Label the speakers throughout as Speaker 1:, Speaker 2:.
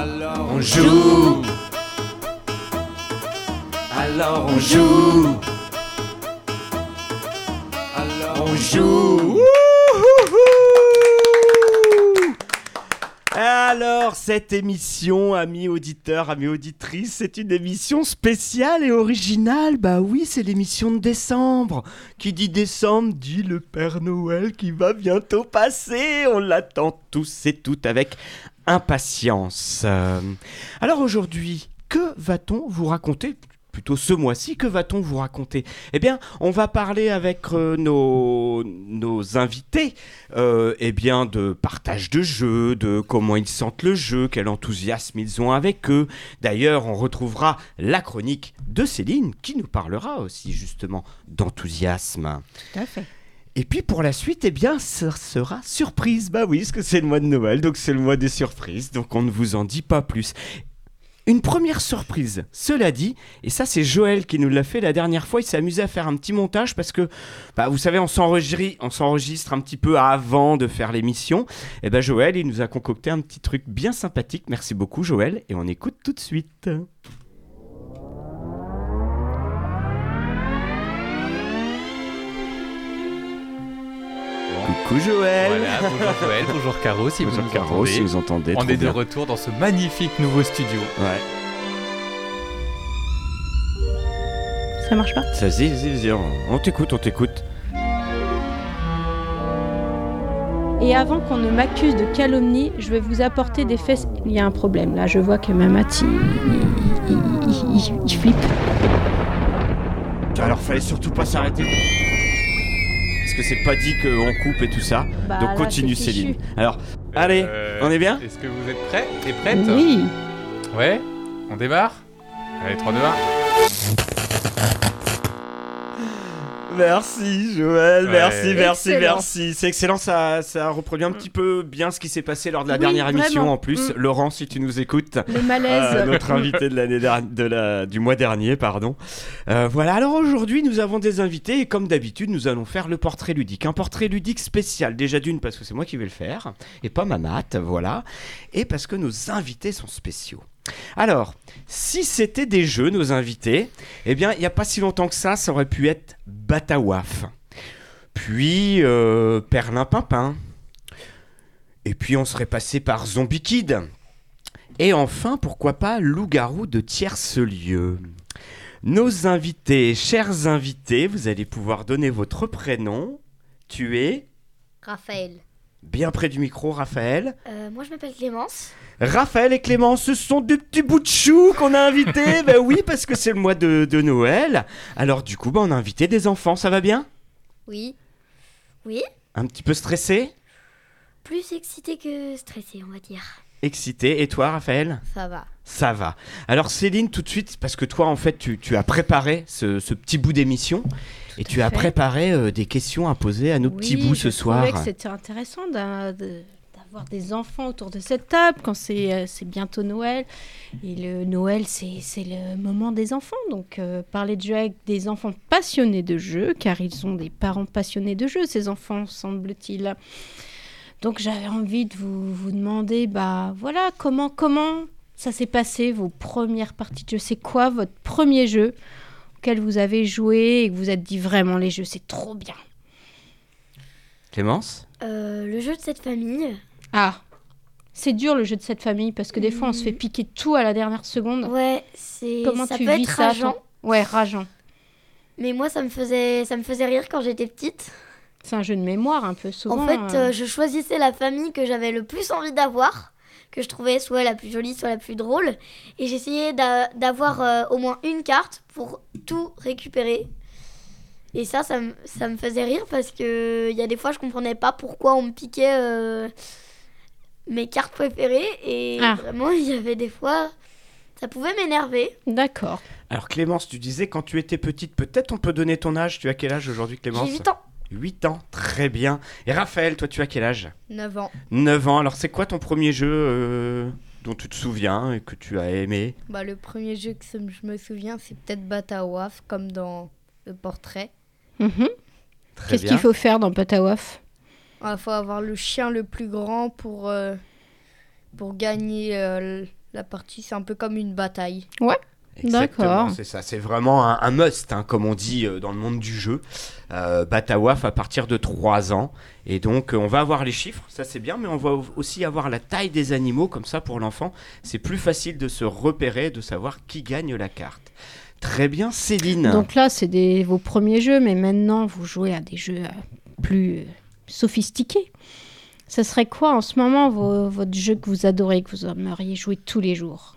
Speaker 1: Alors on joue. Alors on joue. Alors on joue. Alors, cette émission, amis auditeurs, amis auditrices, c'est une émission spéciale et originale. Bah oui, c'est l'émission de décembre. Qui dit décembre dit le Père Noël qui va bientôt passer. On l'attend tous et toutes avec impatience. Alors aujourd'hui, que va-t-on vous raconter ? Plutôt ce mois-ci, que va-t-on vous raconter ? Eh bien, on va parler avec nos invités de partage de jeux, de comment ils sentent le jeu, quel enthousiasme ils ont avec eux. D'ailleurs, on retrouvera la chronique de Céline qui nous parlera aussi justement d'enthousiasme.
Speaker 2: Tout à fait.
Speaker 1: Et puis pour la suite, eh bien, ça sera surprise. Bah oui, parce que c'est le mois de Noël, donc c'est le mois des surprises, donc on ne vous en dit pas plus. Une première surprise, cela dit, et ça c'est Joël qui nous l'a fait la dernière fois, il s'est amusé à faire un petit montage parce que, vous savez, on s'enregistre un petit peu avant de faire l'émission. Et Joël, il nous a concocté un petit truc bien sympathique, merci beaucoup Joël, et on écoute tout de suite. Coucou Joël.
Speaker 3: Voilà, bonjour Joël, bonjour Caro, si
Speaker 1: bonjour
Speaker 3: vous nous
Speaker 1: Caro,
Speaker 3: entendez.
Speaker 1: si vous entendez.
Speaker 3: On est de
Speaker 1: bien.
Speaker 3: retour dans ce magnifique nouveau studio.
Speaker 1: Ouais.
Speaker 2: Ça marche pas ?
Speaker 1: Vas-y, on t'écoute.
Speaker 2: Et avant qu'on ne m'accuse de calomnie, je vais vous apporter des faits. Il y a un problème là, je vois que Mamat il flippe.
Speaker 1: Alors fallait surtout pas s'arrêter. Parce que c'est pas dit qu'on coupe et tout ça.
Speaker 2: Bah,
Speaker 1: donc
Speaker 2: là,
Speaker 1: continue
Speaker 2: c'est fichu.
Speaker 1: Céline. Alors, allez, on est bien ?
Speaker 3: Est-ce que vous êtes prêts et prêtes ?
Speaker 2: Oui.
Speaker 3: Ouais, on démarre ? Allez, 3, 2, 1.
Speaker 1: Merci Joël,
Speaker 3: Ouais.
Speaker 1: merci. C'est excellent, ça reproduit un petit peu bien ce qui s'est passé lors de la dernière émission
Speaker 2: vraiment.
Speaker 1: en plus. Laurent, si tu nous écoutes.
Speaker 2: Le malaise.
Speaker 1: Notre invité du mois dernier, pardon. Voilà, alors aujourd'hui nous avons des invités et comme d'habitude nous allons faire le portrait ludique. Un portrait ludique spécial, déjà d'une parce que c'est moi qui vais le faire et pas Mamat, voilà. Et parce que nos invités sont spéciaux. Alors, si c'était des jeux, nos invités, eh bien, il n'y a pas si longtemps que ça aurait pu être Batawaf. Puis, Perlimpinpin. Et puis, on serait passé par Zombie Kid. Et enfin, pourquoi pas Loup-garou de Tierce-lieu. Nos invités, chers invités, vous allez pouvoir donner votre prénom. Tu es
Speaker 4: Raphaël.
Speaker 1: bien près du micro, Raphaël.
Speaker 4: Moi je m'appelle Clémence.
Speaker 1: Raphaël et Clément, ce sont des petits bouts de chou qu'on a invités. Ben oui, parce que c'est le mois de Noël. Alors du coup, on a invité des enfants, ça va bien ?
Speaker 4: Oui.
Speaker 1: Un petit peu stressé ?
Speaker 4: Plus excité que stressé, on va dire.
Speaker 1: Excité. Et toi, Raphaël ?
Speaker 4: Ça va.
Speaker 1: Ça va. Alors Céline, tout de suite, parce que toi, en fait, tu as préparé ce petit bout d'émission. Et tu as
Speaker 2: fait.
Speaker 1: préparé des questions à poser à nos petits bouts ce soir.
Speaker 2: Je trouvais que c'était intéressant d'avoir des enfants autour de cette table quand c'est bientôt Noël. Et le Noël, c'est le moment des enfants. Donc, parler de jeux avec des enfants passionnés de jeux, car ils sont des parents passionnés de jeux, ces enfants, semble-t-il. Donc, j'avais envie de vous demander, voilà, comment ça s'est passé, vos premières parties de jeux. C'est quoi votre premier jeu auquel vous avez joué et que vous êtes dit vraiment, les jeux, c'est trop bien?
Speaker 1: Clémence ?
Speaker 4: Le jeu de cette famille.
Speaker 2: Ah, c'est dur le jeu de cette famille parce que des fois on se fait piquer tout à la dernière seconde.
Speaker 4: Ouais,
Speaker 2: Comment
Speaker 4: ça
Speaker 2: tu
Speaker 4: peut
Speaker 2: vis
Speaker 4: être
Speaker 2: ça,
Speaker 4: rageant.
Speaker 2: toi ? Ouais, rageant.
Speaker 4: Mais moi ça me faisait rire quand j'étais petite.
Speaker 2: C'est un jeu de mémoire un peu souvent.
Speaker 4: En fait, je choisissais la famille que j'avais le plus envie d'avoir, que je trouvais soit la plus jolie, soit la plus drôle. Et j'essayais d'avoir au moins une carte pour tout récupérer. Et ça me faisait rire parce que il y a des fois, je comprenais pas pourquoi on me piquait mes cartes préférées. Et vraiment, il y avait des fois, ça pouvait m'énerver.
Speaker 2: D'accord.
Speaker 1: Alors Clémence, tu disais quand tu étais petite, peut-être on peut donner ton âge. Tu as quel âge aujourd'hui, Clémence ?
Speaker 4: J'ai 8 ans.
Speaker 1: 8 ans, très bien. Et Raphaël, toi tu as quel âge ?
Speaker 4: 9 ans.
Speaker 1: 9 ans, alors c'est quoi ton premier jeu dont tu te souviens et que tu as aimé ?
Speaker 5: Le premier jeu que je me souviens, c'est peut-être Batawaf, comme dans le portrait.
Speaker 2: Mhm.
Speaker 1: Très
Speaker 2: Qu'est-ce
Speaker 1: bien.
Speaker 2: qu'il faut faire dans Batawaf ?
Speaker 5: Il faut avoir le chien le plus grand pour gagner la partie, c'est un peu comme une bataille.
Speaker 1: Exactement,
Speaker 2: D'accord.
Speaker 1: c'est ça. C'est vraiment un must, comme on dit dans le monde du jeu. Batawaf à partir de 3 ans. Et donc, on va avoir les chiffres, ça c'est bien, mais on va aussi avoir la taille des animaux. Comme ça, pour l'enfant, c'est plus facile de se repérer, de savoir qui gagne la carte. Très bien, Céline.
Speaker 2: Donc là, c'est vos premiers jeux, mais maintenant, vous jouez à des jeux plus sophistiqués. Ça serait quoi en ce moment votre jeu que vous adorez, que vous aimeriez jouer tous les jours?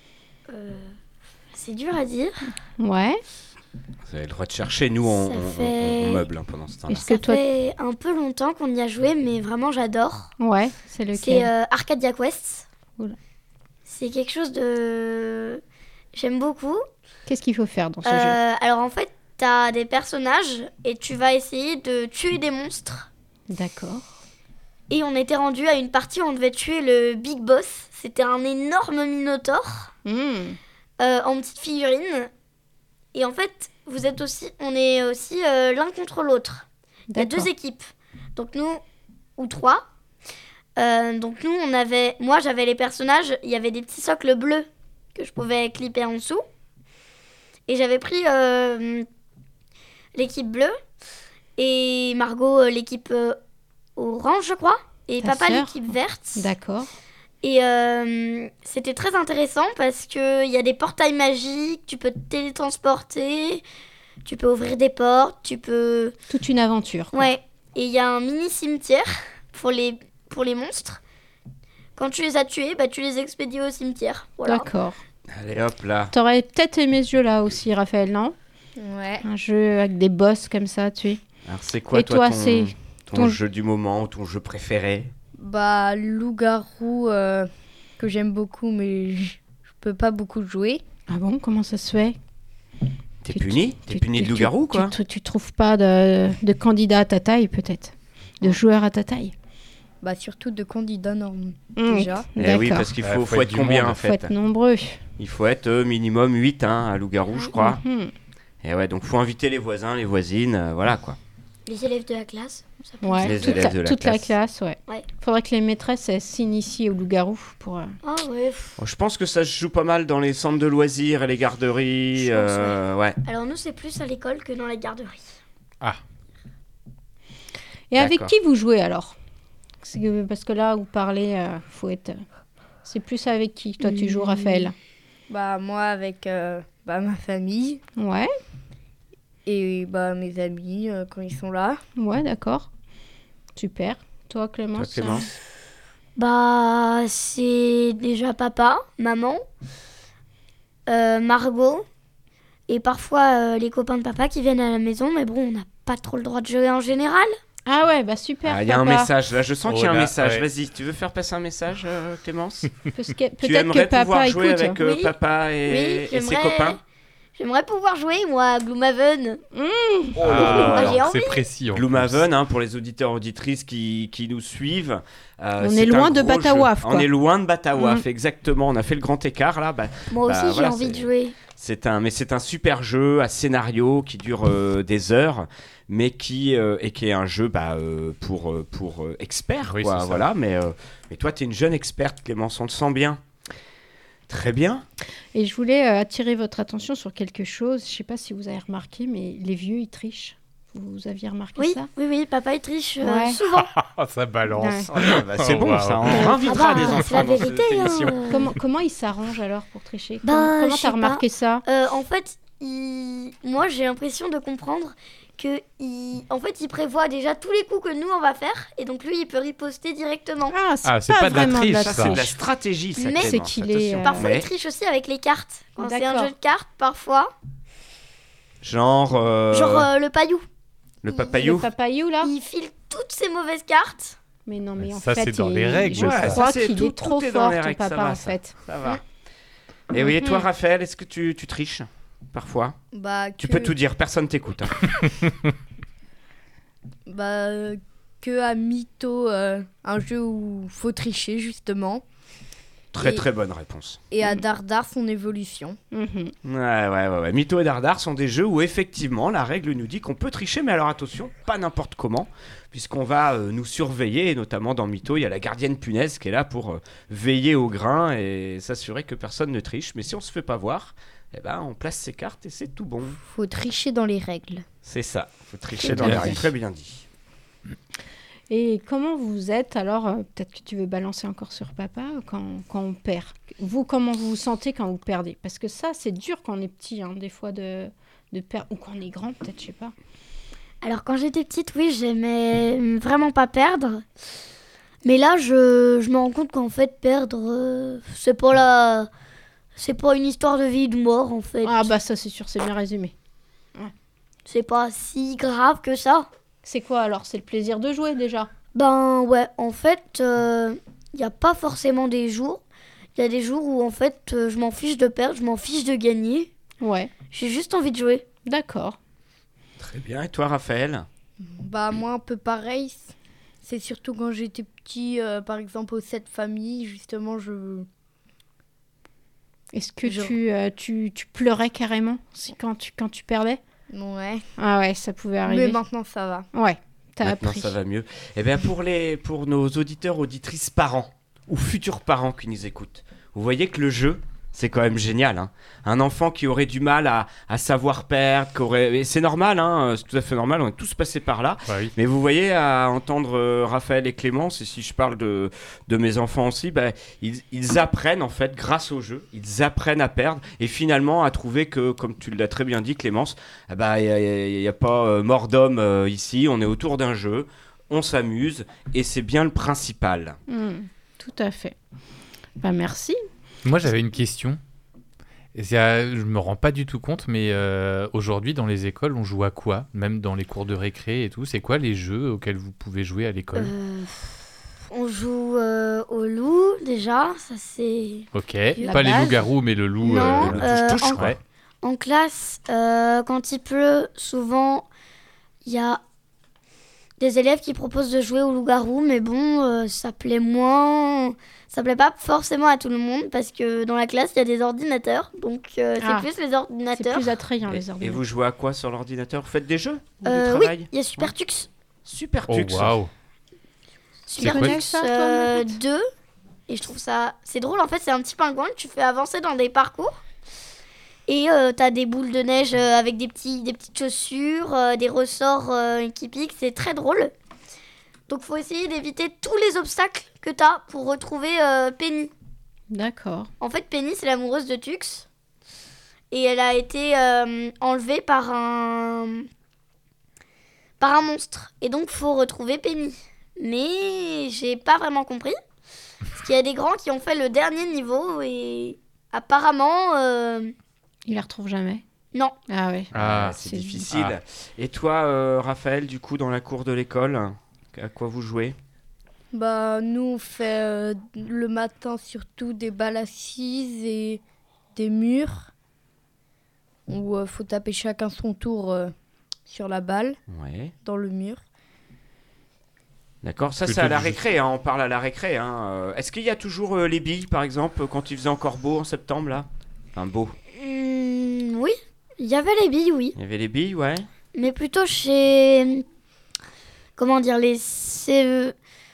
Speaker 4: C'est dur à dire.
Speaker 2: Ouais.
Speaker 1: Vous avez le droit de chercher, nous on meuble pendant ce temps-là.
Speaker 2: Est-ce que
Speaker 4: Ça
Speaker 2: toi...
Speaker 4: fait un peu longtemps qu'on y a joué, mais vraiment j'adore.
Speaker 2: Ouais, c'est
Speaker 4: C'est
Speaker 2: lequel?
Speaker 4: Arcadia Quest.
Speaker 2: Oula.
Speaker 4: C'est quelque chose de... J'aime beaucoup.
Speaker 2: Qu'est-ce qu'il faut faire dans ce jeu?
Speaker 4: Alors en fait, t'as des personnages et tu vas essayer de tuer des monstres.
Speaker 2: D'accord.
Speaker 4: Et on était rendu à une partie où on devait tuer le Big Boss. C'était un énorme minotaure en petite figurine. Et en fait, on est aussi l'un contre l'autre. Il y a 2 équipes. Donc nous, ou 3. Donc nous, moi j'avais les personnages, il y avait des petits socles bleus que je pouvais clipper en dessous. Et j'avais pris l'équipe bleue et Margot l'équipe orange, je crois. Et
Speaker 2: Ta
Speaker 4: papa
Speaker 2: sœur?
Speaker 4: l'équipe verte.
Speaker 2: D'accord.
Speaker 4: Et c'était très intéressant parce qu'il y a des portails magiques, tu peux te télétransporter, tu peux ouvrir des portes, tu peux...
Speaker 2: Toute une aventure, quoi.
Speaker 4: Ouais, et il y a un mini cimetière pour les monstres. Quand tu les as tués, tu les expédies au cimetière. Voilà.
Speaker 2: D'accord.
Speaker 1: Allez hop là.
Speaker 2: T'aurais peut-être aimé ce jeu-là aussi, Raphaël, non?
Speaker 5: Ouais.
Speaker 2: Un jeu avec des boss comme ça, tu es.
Speaker 1: Alors c'est quoi
Speaker 2: Et toi,
Speaker 1: ton,
Speaker 2: c'est
Speaker 1: ton jeu du moment ou ton jeu préféré?
Speaker 5: Bah, loup-garou, que j'aime beaucoup, mais je peux pas beaucoup jouer.
Speaker 2: Ah bon, comment ça se fait?
Speaker 1: T'es
Speaker 2: Tu-
Speaker 1: puni? T'es puni de
Speaker 2: tu-
Speaker 1: loup-garou, quoi?
Speaker 2: Tu trouves pas de candidat à ta taille, peut-être? De joueur à ta taille?
Speaker 5: Bah, surtout de candidats
Speaker 2: Mmh,
Speaker 5: déjà.
Speaker 1: Eh oui,
Speaker 2: D'accord.
Speaker 1: parce qu'il
Speaker 3: Faut
Speaker 1: faut
Speaker 3: être
Speaker 1: être
Speaker 3: du
Speaker 1: combien
Speaker 3: monde.
Speaker 1: en
Speaker 2: Faut
Speaker 1: fait?
Speaker 2: être nombreux.
Speaker 1: Il faut être minimum 8 à loup-garou, je crois.
Speaker 2: Mhm.
Speaker 1: Et ouais, donc faut inviter les voisins, les voisines, voilà quoi.
Speaker 4: Les élèves de la classe. Ça peut
Speaker 2: Ouais,
Speaker 1: Les
Speaker 2: toute,
Speaker 1: élèves de la
Speaker 2: toute la
Speaker 1: classe.
Speaker 2: classe, ouais.
Speaker 4: Ouais.
Speaker 2: Faudrait que les maîtresses elles, s'initient au loup-garou pour...
Speaker 4: Ah ouais.
Speaker 1: Bon, je pense que ça se joue pas mal dans les centres de loisirs et les garderies.
Speaker 4: Je pense,
Speaker 1: ouais.
Speaker 4: Alors nous, c'est plus à l'école que dans la garderie.
Speaker 2: Et avec
Speaker 1: D'accord.
Speaker 2: qui vous jouez alors? Parce que là, vous parlez, faut être... C'est plus avec qui? Toi, tu joues, Raphaël?
Speaker 5: Bah, moi, avec ma famille
Speaker 2: Ouais,
Speaker 5: et mes amis quand ils sont là.
Speaker 2: ouais, d'accord. Super. Toi, Clémence?
Speaker 1: Toi, Clémence
Speaker 4: Bah, c'est déjà papa, maman, Margot, et parfois les copains de papa qui viennent à la maison, mais bon, on n'a pas trop le droit de jouer en général.
Speaker 2: Ah ouais, bah super,
Speaker 1: Il y a un
Speaker 2: papa.
Speaker 1: message là, je sens
Speaker 3: Oh
Speaker 1: qu'il y a un
Speaker 3: là,
Speaker 1: message.
Speaker 3: ouais.
Speaker 1: Vas-y, tu veux faire passer un message, Clémence?
Speaker 2: Tu
Speaker 1: Tu aimerais
Speaker 2: papa
Speaker 1: pouvoir jouer
Speaker 2: écoute.
Speaker 1: avec
Speaker 4: Oui.
Speaker 1: papa et ses copains?
Speaker 4: J'aimerais pouvoir jouer, moi, à Gloomhaven.
Speaker 3: Ah,
Speaker 4: j'ai
Speaker 3: alors, c'est
Speaker 4: envie.
Speaker 3: précis. en
Speaker 1: Gloomhaven, pour les auditeurs auditrices qui nous suivent.
Speaker 2: On
Speaker 1: c'est
Speaker 2: est loin
Speaker 1: un
Speaker 2: de
Speaker 1: gros
Speaker 2: Batawaf,
Speaker 1: jeu.
Speaker 2: quoi.
Speaker 1: On est loin de Batawaf,
Speaker 2: Mm.
Speaker 1: exactement. On a fait le grand écart là.
Speaker 4: Moi
Speaker 1: Bah,
Speaker 4: aussi,
Speaker 1: voilà,
Speaker 4: j'ai envie de
Speaker 1: c'est-
Speaker 4: jouer.
Speaker 1: C'est un super jeu à scénario qui dure des heures, mais qui est un jeu pour experts,
Speaker 3: Oui,
Speaker 1: quoi,
Speaker 3: c'est ça.
Speaker 1: voilà. Mais toi, tu es une jeune experte, Clémence, on le sent bien. Très bien.
Speaker 2: Et je voulais attirer votre attention sur quelque chose. Je sais pas si vous avez remarqué, mais les vieux, ils trichent. Vous aviez remarqué
Speaker 4: Oui,
Speaker 2: ça?
Speaker 4: oui, papa, il triche
Speaker 2: Ouais.
Speaker 4: souvent.
Speaker 3: Ah, ça balance.
Speaker 1: C'est
Speaker 3: Oh,
Speaker 1: bon,
Speaker 3: waouh.
Speaker 1: ça. On
Speaker 2: Ah
Speaker 1: invitera
Speaker 4: Ah bah,
Speaker 1: des
Speaker 4: c'est
Speaker 1: enfants
Speaker 4: la
Speaker 1: dans cette
Speaker 4: vérité.
Speaker 1: émission.
Speaker 2: Comment ils s'arrangent alors pour tricher?
Speaker 4: Bah,
Speaker 2: Comment
Speaker 4: je
Speaker 2: t'as
Speaker 4: sais
Speaker 2: remarqué ça?
Speaker 4: En fait, moi, j'ai l'impression de comprendre que en fait, il prévoit déjà tous les coups que nous, on va faire. Et donc, lui, il peut riposter directement.
Speaker 2: Ah,
Speaker 3: Ah, c'est pas de la
Speaker 2: vraiment
Speaker 3: triche,
Speaker 1: Ça, c'est de la
Speaker 3: triche.
Speaker 1: stratégie, ça,
Speaker 4: Mais
Speaker 1: Clémence,
Speaker 2: c'est qu'il est,
Speaker 1: attention.
Speaker 4: Parfois,
Speaker 1: Mais,
Speaker 4: il triche aussi avec les cartes. Quand c'est un
Speaker 2: D'accord.
Speaker 4: jeu de cartes, parfois.
Speaker 1: genre,
Speaker 4: Genre le paillou.
Speaker 1: le
Speaker 2: Le
Speaker 1: papayou.
Speaker 2: papayou, là?
Speaker 4: Il file toutes ses mauvaises cartes.
Speaker 2: Mais non, mais en
Speaker 3: Ça,
Speaker 2: fait,
Speaker 3: c'est dans les règles,
Speaker 2: je
Speaker 3: ça.
Speaker 2: crois
Speaker 1: Ça, c'est
Speaker 2: qu'il
Speaker 1: tout-
Speaker 2: est trop
Speaker 1: tout est dans
Speaker 2: fort,
Speaker 1: les
Speaker 2: ton
Speaker 1: règles, ça
Speaker 2: papa,
Speaker 1: va,
Speaker 2: en
Speaker 1: ça.
Speaker 2: fait.
Speaker 1: Ça va. Et oui, et toi, Raphaël, est-ce que tu triches parfois?
Speaker 5: Bah,
Speaker 1: Tu peux tout dire, personne t'écoute. Hein.
Speaker 5: Bah, que à Mytho, un jeu où faut tricher, justement.
Speaker 1: Très
Speaker 5: Et-
Speaker 1: très bonne réponse.
Speaker 5: Et à Dardar, son évolution.
Speaker 2: Mhm.
Speaker 1: Ouais. Mytho et Dardar sont des jeux où effectivement la règle nous dit qu'on peut tricher, mais alors attention, pas n'importe comment, puisqu'on va nous surveiller, et notamment dans Mytho, il y a la gardienne punaise qui est là pour veiller au grain et s'assurer que personne ne triche. Mais si on se fait pas voir, eh ben, on place ses cartes et c'est tout bon.
Speaker 5: Faut tricher dans les règles.
Speaker 1: C'est ça, faut tricher
Speaker 2: Tout
Speaker 1: dans
Speaker 2: à
Speaker 1: les
Speaker 2: fait.
Speaker 1: règles, très bien dit.
Speaker 2: Et comment vous êtes alors peut-être que tu veux balancer encore sur papa quand on perd. Vous, comment vous vous sentez quand vous perdez? Parce que ça, c'est dur quand on est petit, hein, des fois de perdre, ou quand on est grand, peut-être, je sais pas.
Speaker 4: Alors quand j'étais petite, oui, j'aimais vraiment pas perdre. Mais là, je me rends compte qu'en fait, perdre, c'est pas une histoire de vie ou de mort, en fait.
Speaker 2: Ah bah ça, c'est sûr, c'est bien résumé.
Speaker 4: C'est pas si grave que ça.
Speaker 2: C'est quoi alors? C'est le plaisir de jouer déjà.
Speaker 4: Ben ouais, en fait, il n'y a pas forcément des jours. Il y a des jours où en fait, je m'en fiche de perdre, je m'en fiche de gagner.
Speaker 2: Ouais,
Speaker 4: J'ai juste envie de jouer.
Speaker 2: d'accord.
Speaker 1: Très bien, et toi Raphaël?
Speaker 5: Bah moi un peu pareil. C'est surtout quand j'étais petit, par exemple aux 7 familles, justement,
Speaker 2: Est-ce que
Speaker 5: Je-
Speaker 2: tu pleurais carrément quand tu perdais?
Speaker 5: Ouais.
Speaker 2: Ah ouais, ça pouvait
Speaker 5: Mais
Speaker 2: arriver.
Speaker 5: maintenant ça va.
Speaker 2: Ouais, t'as
Speaker 1: Maintenant
Speaker 2: appris.
Speaker 1: ça va mieux. Eh bien pour nos auditeurs, auditrices, parents ou futurs parents qui nous écoutent, vous voyez que le jeu, c'est quand même génial. Hein. Un enfant qui aurait du mal à savoir perdre, et c'est normal, hein, c'est tout à fait normal, on est tous passés par là.
Speaker 3: Bah oui.
Speaker 1: Mais vous voyez, à entendre Raphaël et Clémence, et si je parle de mes enfants aussi, bah, ils apprennent en fait, grâce au jeu, ils apprennent à perdre et finalement à trouver que, comme tu l'as très bien dit Clémence, il n'y a pas mort d'homme ici, on est autour d'un jeu, on s'amuse et c'est bien le principal.
Speaker 2: Tout à fait. Bah merci.
Speaker 3: Moi, j'avais une question. Je me rends pas du tout compte, mais aujourd'hui, dans les écoles, on joue à quoi? Même dans les cours de récré et tout. C'est quoi les jeux auxquels vous pouvez jouer à l'école?
Speaker 4: On joue au loup déjà, ça c'est...
Speaker 3: Ok.
Speaker 2: la
Speaker 3: Pas les
Speaker 2: base.
Speaker 3: loups-garous, mais le loup.
Speaker 4: Non,
Speaker 1: le touche-touche,
Speaker 4: en-
Speaker 1: quoi.
Speaker 3: Ouais.
Speaker 4: En classe, quand il pleut, souvent, il y a des élèves qui proposent de jouer au loup-garou, mais bon, ça plaît moins... Ça plaît pas forcément à tout le monde, parce que dans la classe, il y a des ordinateurs, donc
Speaker 2: Ah.
Speaker 4: c'est plus les
Speaker 2: C'est
Speaker 4: ordinateurs.
Speaker 2: plus attrayant
Speaker 1: Et
Speaker 2: les
Speaker 1: et
Speaker 2: ordinateurs.
Speaker 1: vous jouez à quoi sur l'ordinateur? Vous faites des jeux ou du
Speaker 4: Oui,
Speaker 1: travail?
Speaker 4: il y a Super Tux.
Speaker 1: Super
Speaker 3: Oh,
Speaker 1: Tux.
Speaker 3: waouh.
Speaker 4: Super
Speaker 3: quoi
Speaker 4: Tux
Speaker 2: ça, toi,
Speaker 4: 2. Et je trouve ça... C'est drôle, en fait, c'est un petit pingouin que tu fais avancer dans des parcours. Et t'as des boules de neige avec des petites chaussures, des ressorts qui piquent. C'est très drôle. Donc, faut essayer d'éviter tous les obstacles que t'as pour retrouver Penny.
Speaker 2: D'accord.
Speaker 4: En fait, Penny, c'est l'amoureuse de Tux. Et elle a été enlevée par un monstre. Et donc, faut retrouver Penny. Mais j'ai pas vraiment compris. Parce qu'il y a des grands qui ont fait le dernier niveau et apparemment,
Speaker 2: Il la retrouve jamais.
Speaker 4: non.
Speaker 2: Ah ouais.
Speaker 3: Ah,
Speaker 1: C'est difficile. Et toi, Raphaël, du coup, dans la cour de l'école, à quoi vous jouez?
Speaker 5: Bah nous on fait le matin surtout des balles assises et des murs où faut taper chacun son tour sur la balle
Speaker 1: Ouais.
Speaker 5: dans le mur.
Speaker 1: D'accord, ça
Speaker 3: Plutôt
Speaker 1: c'est à la
Speaker 3: du
Speaker 1: récré, hein, on parle à la récré. Hein. Est-ce qu'il y a toujours les billes, par exemple, quand il faisait encore beau en septembre, là? Enfin, beau.
Speaker 4: Oui, il y avait les billes, oui.
Speaker 1: Il y avait les billes, ouais.
Speaker 4: Mais plutôt chez... Comment dire, les CE1,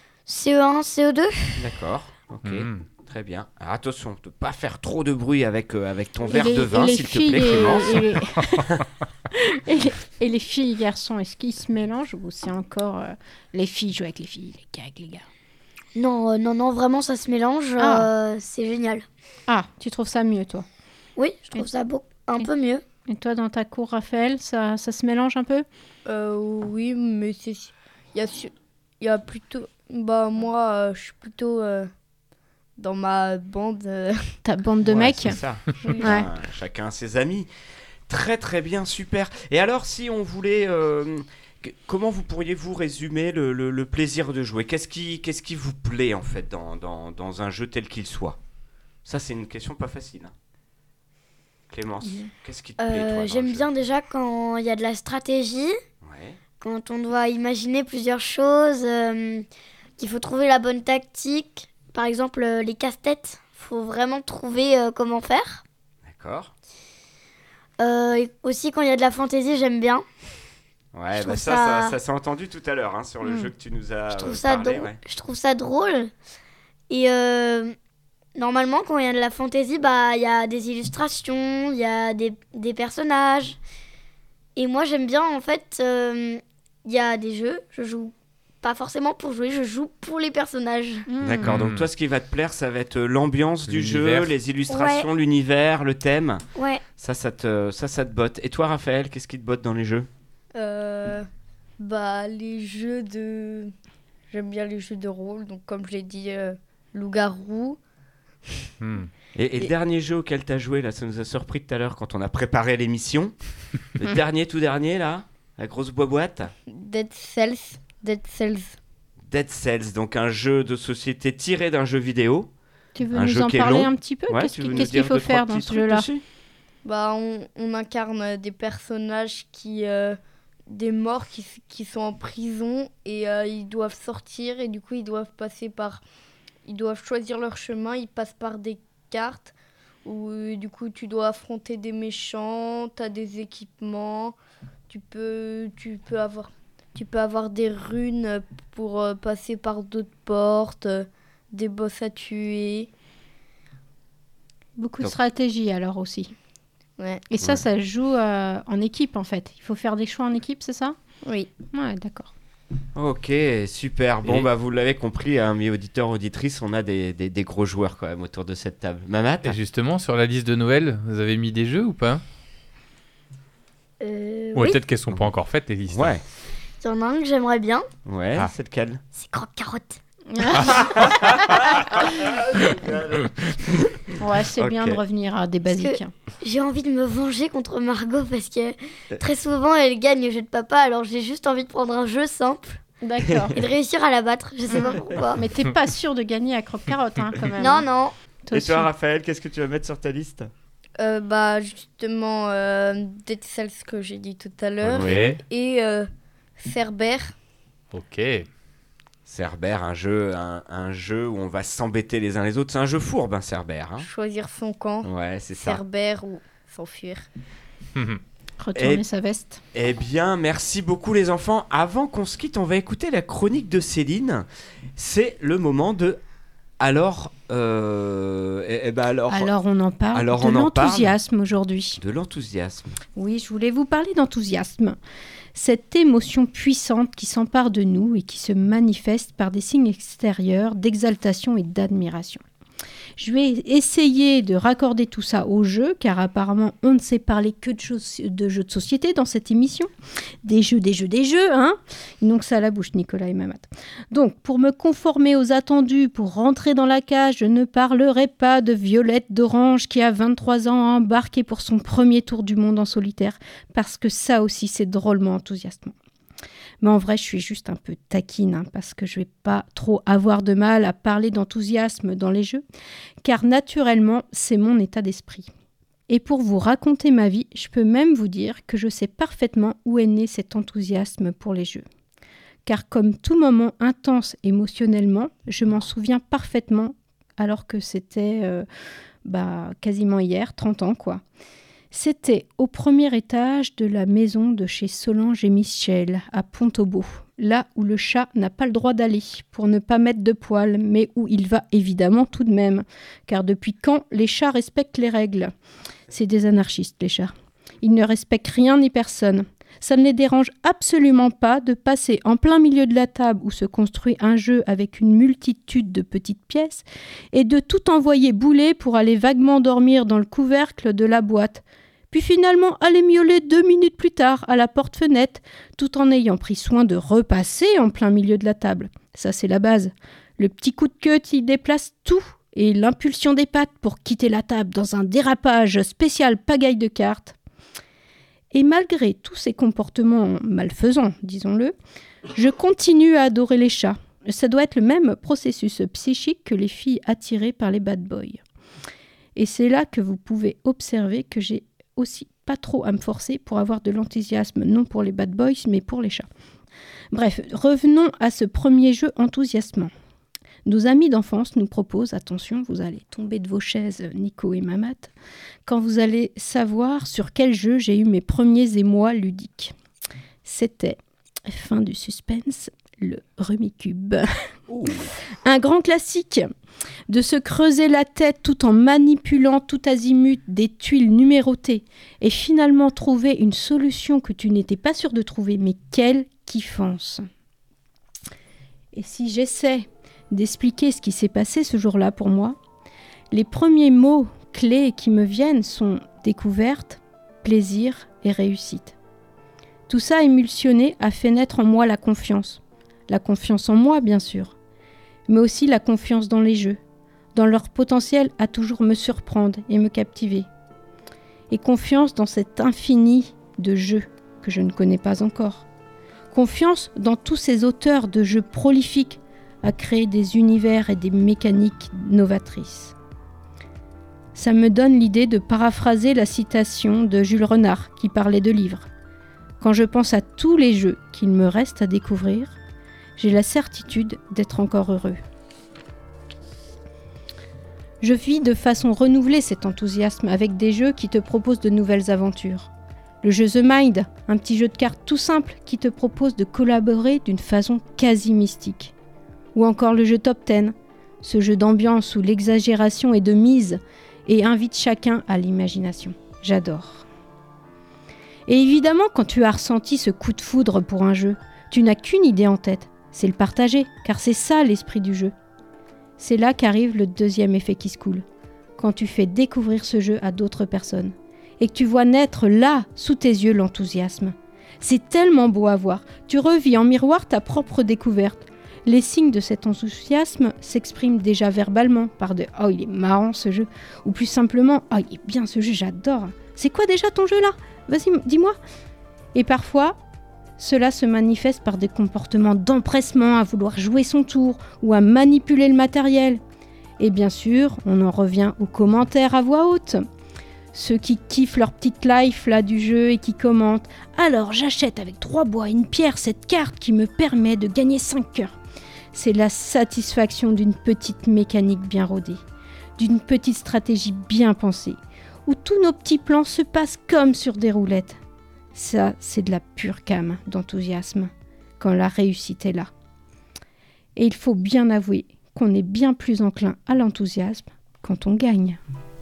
Speaker 4: CE2.
Speaker 1: D'accord, ok.
Speaker 3: Mhm.
Speaker 1: Très bien. Alors attention, de ne pas faire trop de bruit avec ton
Speaker 2: Et
Speaker 1: verre
Speaker 2: les-
Speaker 1: de vin,
Speaker 2: et les
Speaker 1: s'il te
Speaker 2: filles
Speaker 1: plaît, Clémence.
Speaker 2: et les filles et garçons, est-ce qu'ils se mélangent ou c'est encore les filles jouent avec les filles, les gars avec les gars?
Speaker 4: Non, vraiment, ça se mélange.
Speaker 2: Ah.
Speaker 4: C'est génial.
Speaker 2: Ah, tu trouves ça mieux, toi?
Speaker 4: Oui, je trouve ça un peu mieux.
Speaker 2: Et toi, dans ta cour, Raphaël, ça se mélange un peu?
Speaker 5: Oui, mais il y a plutôt bah moi je suis plutôt dans ma bande
Speaker 2: Ta bande de
Speaker 1: Ouais,
Speaker 2: mecs?
Speaker 1: c'est ça.
Speaker 2: Ouais.
Speaker 1: Chacun a ses amis. Très très bien, super. Et alors, si on voulait... comment vous pourriez vous résumer le plaisir de jouer? Qu'est-ce qui vous plaît, en fait, dans un jeu tel qu'il soit? Ça, c'est une question pas facile. Hein. Clémence, qu'est-ce qui te plaît, toi, dans
Speaker 4: J'aime
Speaker 1: le jeu?
Speaker 4: bien déjà quand il y a de la stratégie,
Speaker 1: Ouais.
Speaker 4: quand on doit imaginer plusieurs choses, qu'il faut trouver la bonne tactique. Par exemple, les casse-têtes. faut vraiment trouver comment faire.
Speaker 1: D'accord.
Speaker 4: Aussi, quand il y a de la fantaisie, j'aime bien.
Speaker 1: Ouais,
Speaker 4: Je
Speaker 1: bah
Speaker 4: trouve
Speaker 1: ça s'est entendu tout à l'heure sur le jeu que tu nous as
Speaker 4: Je trouve ça
Speaker 1: parlé.
Speaker 4: drôle.
Speaker 1: Ouais.
Speaker 4: Je trouve ça drôle. Et normalement, quand il y a de la fantaisie, bah il y a des illustrations, il y a des personnages. Et moi, j'aime bien, en fait, il y a des jeux, je joue pas forcément pour jouer, je joue pour les personnages.
Speaker 1: D'accord, donc toi, ce qui va te plaire, ça va être l'ambiance du jeu,
Speaker 3: L'univers.
Speaker 1: les illustrations, l'univers, le thème.
Speaker 4: Ouais.
Speaker 1: Ça te botte. Et toi, Raphaël, qu'est-ce qui te botte dans les jeux?
Speaker 5: Les jeux de... J'aime bien les jeux de rôle, donc comme je l'ai dit, loup-garou.
Speaker 1: Et le dernier jeu auquel tu as joué, là, ça nous a surpris tout à l'heure quand on a préparé l'émission. Le dernier, tout dernier, là, la grosse boîte.
Speaker 5: Dead Cells.
Speaker 1: Dead Cells, donc un jeu de société tiré d'un jeu vidéo.
Speaker 2: Tu veux
Speaker 1: Un
Speaker 2: nous
Speaker 1: jeu
Speaker 2: en
Speaker 1: qui est
Speaker 2: parler
Speaker 1: long.
Speaker 2: un petit peu?
Speaker 1: Ouais,
Speaker 2: Qu'est-ce
Speaker 1: tu veux nous
Speaker 2: qu'il
Speaker 1: dire
Speaker 2: faut
Speaker 1: 2-3
Speaker 2: faire dans
Speaker 1: petits
Speaker 2: ce
Speaker 1: trucs
Speaker 2: jeu-là?
Speaker 1: dessus?
Speaker 5: On incarne des personnages des morts qui sont en prison et ils doivent sortir et du coup ils doivent choisir leur chemin, ils passent par des cartes où du coup tu dois affronter des méchants, tu as des équipements, tu peux avoir des runes pour passer par d'autres portes, des boss à tuer.
Speaker 2: Beaucoup de
Speaker 1: Donc-
Speaker 2: stratégie alors aussi.
Speaker 5: Ouais.
Speaker 2: Et ça se joue en équipe en fait. Il faut faire des choix en équipe, c'est ça?
Speaker 5: Oui.
Speaker 2: Ouais, d'accord.
Speaker 1: Ok, super. Bon,
Speaker 3: Et-
Speaker 1: vous l'avez compris, mes auditeurs, auditrices, on a des gros joueurs quand même autour de cette table. Mamat?
Speaker 3: Et justement, sur la liste de Noël, vous avez mis des jeux ou pas?
Speaker 4: Oui.
Speaker 3: Peut-être qu'elles sont pas encore faites, les listes.
Speaker 1: Ouais,
Speaker 4: Il y en a un que j'aimerais bien,
Speaker 3: Ah.
Speaker 1: c'est lequel?
Speaker 4: c'est Croque-Carotte.
Speaker 2: Ouais, c'est bien
Speaker 1: Ok.
Speaker 2: de revenir à des basiques.
Speaker 4: J'ai envie de me venger contre Margot parce que très souvent elle gagne au jeu de papa, alors j'ai juste envie de prendre un jeu simple
Speaker 2: D'accord.
Speaker 4: et de réussir à la battre. Je sais pas pourquoi.
Speaker 2: Mais t'es pas sûr de gagner à croque-carotte hein, quand même.
Speaker 4: Non, non.
Speaker 2: Toi
Speaker 1: Et
Speaker 2: aussi.
Speaker 1: toi, Raphaël, qu'est-ce que tu vas mettre sur ta liste?
Speaker 5: Justement, Dead Cells que j'ai dit tout à l'heure
Speaker 3: Ouais.
Speaker 5: et Cerbère.
Speaker 3: Ok.
Speaker 1: Cerbère, un jeu où on va s'embêter les uns les autres. C'est un jeu fourbe, Cerbère.
Speaker 5: Choisir son camp,
Speaker 1: Ouais, c'est ça.
Speaker 5: Cerbère ou s'enfuir.
Speaker 2: Retourner
Speaker 1: Et-
Speaker 2: sa veste.
Speaker 1: Eh bien, merci beaucoup les enfants. Avant qu'on se quitte, on va écouter la chronique de Céline. C'est le moment de... Alors,
Speaker 2: Alors on en parle
Speaker 1: alors
Speaker 2: de
Speaker 1: on en parle.
Speaker 2: l'enthousiasme aujourd'hui.
Speaker 1: de l'enthousiasme.
Speaker 2: Oui, je voulais vous parler d'enthousiasme. Cette émotion puissante qui s'empare de nous et qui se manifeste par des signes extérieurs d'exaltation et d'admiration. Je vais essayer de raccorder tout ça au jeu, car apparemment on ne sait parler que de jeux de société dans cette émission. Des jeux, hein. Ils n'ont que ça à la bouche, Nicolas et Mamat. Donc, pour me conformer aux attendus, pour rentrer dans la cage, je ne parlerai pas de Violette d'Orange qui a 23 ans a embarqué pour son premier tour du monde en solitaire, parce que ça aussi c'est drôlement enthousiasmant. Mais en vrai, je suis juste un peu taquine, hein, parce que je vais pas trop avoir de mal à parler d'enthousiasme dans les jeux, car naturellement, c'est mon état d'esprit. Et pour vous raconter ma vie, je peux même vous dire que je sais parfaitement où est né cet enthousiasme pour les jeux. Car comme tout moment intense émotionnellement, je m'en souviens parfaitement, alors que c'était quasiment hier, 30 ans quoi. C'était au premier étage de la maison de chez Solange et Michel, à Pont-au-Beau, là où le chat n'a pas le droit d'aller pour ne pas mettre de poils, mais où il va évidemment tout de même, car depuis quand les chats respectent les règles? C'est des anarchistes, les chats. Ils ne respectent rien ni personne. Ça ne les dérange absolument pas de passer en plein milieu de la table où se construit un jeu avec une multitude de petites pièces et de tout envoyer bouler pour aller vaguement dormir dans le couvercle de la boîte. Puis finalement aller miauler 2 minutes plus tard à la porte-fenêtre, tout en ayant pris soin de repasser en plein milieu de la table. Ça, c'est la base. Le petit coup de queue qui déplace tout et l'impulsion des pattes pour quitter la table dans un dérapage spécial pagaille de cartes. Et malgré tous ces comportements malfaisants, disons-le, je continue à adorer les chats. Ça doit être le même processus psychique que les filles attirées par les bad boys. Et c'est là que vous pouvez observer que j'ai aussi pas trop à me forcer pour avoir de l'enthousiasme, non pour les bad boys, mais pour les chats. Bref, revenons à ce premier jeu enthousiasmant. Nos amis d'enfance nous proposent, attention, vous allez tomber de vos chaises, Nico et Mamat, quand vous allez savoir sur quel jeu j'ai eu mes premiers émois ludiques. C'était, fin du suspense, le Rummikub. Un grand classique de se creuser la tête tout en manipulant tout azimut des tuiles numérotées et finalement trouver une solution que tu n'étais pas sûr de trouver, mais quelle kiffance! Et si j'essaie d'expliquer ce qui s'est passé ce jour-là pour moi, les premiers mots clés qui me viennent sont découverte, plaisir et réussite. Tout ça émulsionné a fait naître en moi la confiance. La confiance en moi, bien sûr, mais aussi la confiance dans les jeux, dans leur potentiel à toujours me surprendre et me captiver. Et confiance dans cet infini de jeux que je ne connais pas encore. Confiance dans tous ces auteurs de jeux prolifiques à créer des univers et des mécaniques novatrices. Ça me donne l'idée de paraphraser la citation de Jules Renard qui parlait de livres. Quand je pense à tous les jeux qu'il me reste à découvrir, j'ai la certitude d'être encore heureux. Je vis de façon renouvelée cet enthousiasme avec des jeux qui te proposent de nouvelles aventures. Le jeu The Mind, un petit jeu de cartes tout simple qui te propose de collaborer d'une façon quasi mystique. Ou encore le jeu Top 10, ce jeu d'ambiance où l'exagération est de mise et invite chacun à l'imagination. J'adore. Et évidemment, quand tu as ressenti ce coup de foudre pour un jeu, tu n'as qu'une idée en tête, c'est le partager, car c'est ça l'esprit du jeu. C'est là qu'arrive le deuxième effet qui se coule, quand tu fais découvrir ce jeu à d'autres personnes, et que tu vois naître là, sous tes yeux, l'enthousiasme. C'est tellement beau à voir, tu revis en miroir ta propre découverte. Les signes de cet enthousiasme s'expriment déjà verbalement par de « Oh, il est marrant ce jeu » ou plus simplement « Oh, il est bien ce jeu, j'adore ». C'est quoi déjà ton jeu là ? Vas-y, dis-moi. Et parfois, cela se manifeste par des comportements d'empressement à vouloir jouer son tour ou à manipuler le matériel. Et bien sûr, on en revient aux commentaires à voix haute. Ceux qui kiffent leur petite life là du jeu et qui commentent « Alors j'achète avec 3 bois et une pierre cette carte qui me permet de gagner 5 cœurs ». C'est la satisfaction d'une petite mécanique bien rodée, d'une petite stratégie bien pensée, où tous nos petits plans se passent comme sur des roulettes. Ça, c'est de la pure came d'enthousiasme, quand la réussite est là. Et il faut bien avouer qu'on est bien plus enclin à l'enthousiasme quand on gagne.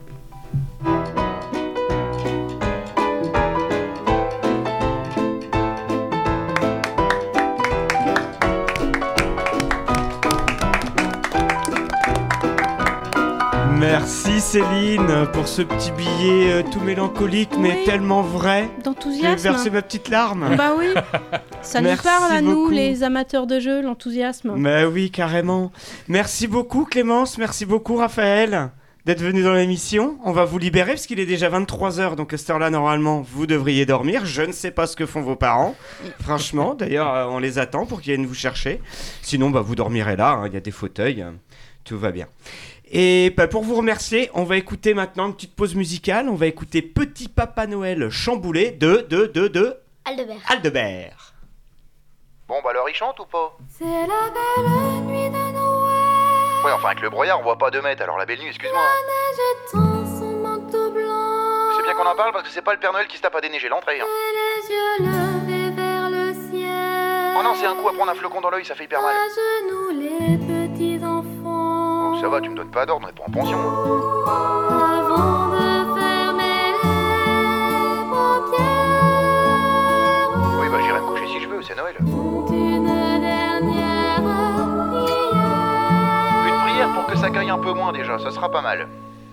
Speaker 1: Merci Céline pour ce petit billet tout mélancolique mais
Speaker 2: Oui.
Speaker 1: tellement vrai. J'ai
Speaker 2: D'enthousiasme.
Speaker 1: versé ma petite larme.
Speaker 2: Bah oui, ça nous
Speaker 1: Merci
Speaker 2: parle à nous,
Speaker 1: beaucoup.
Speaker 2: les amateurs de jeux, l'enthousiasme.
Speaker 1: Mais oui, carrément. Merci beaucoup Clémence, merci beaucoup Raphaël d'être venu dans l'émission. On va vous libérer parce qu'il est déjà 23h, donc à cette heure-là, normalement, vous devriez dormir. Je ne sais pas ce que font vos parents. Franchement, d'ailleurs, on les attend pour qu'ils viennent vous chercher. Sinon, bah, vous dormirez là, hein. Il y a des fauteuils, tout va bien. Et bah, pour vous remercier, on va écouter maintenant une petite pause musicale. On va écouter Petit Papa Noël chamboulé de
Speaker 4: Aldebert.
Speaker 1: Aldebert.
Speaker 6: Bon, bah alors il chante ou pas?
Speaker 7: C'est la belle nuit de Noël.
Speaker 6: Ouais, enfin avec le brouillard on voit pas 2 mètres, alors la belle nuit, excuse-moi.
Speaker 7: Neige étend son manteau blanc.
Speaker 6: C'est bien qu'on en parle parce que c'est pas le Père Noël qui se tape à déneiger l'entrée. Hein.
Speaker 7: Et les yeux levés vers le ciel.
Speaker 6: Oh non, c'est un coup à prendre un flocon dans l'œil, ça fait hyper mal.
Speaker 7: À genoux les petits enfants.
Speaker 6: Oh, ça va, tu me donnes pas d'ordre, on est pas en pension.
Speaker 7: Avant de fermer les paupières.
Speaker 6: Oui, bah j'irai me coucher si je veux, c'est Noël.
Speaker 7: Font une dernière prière.
Speaker 6: Une prière pour que ça caille un peu moins déjà, ça sera pas mal.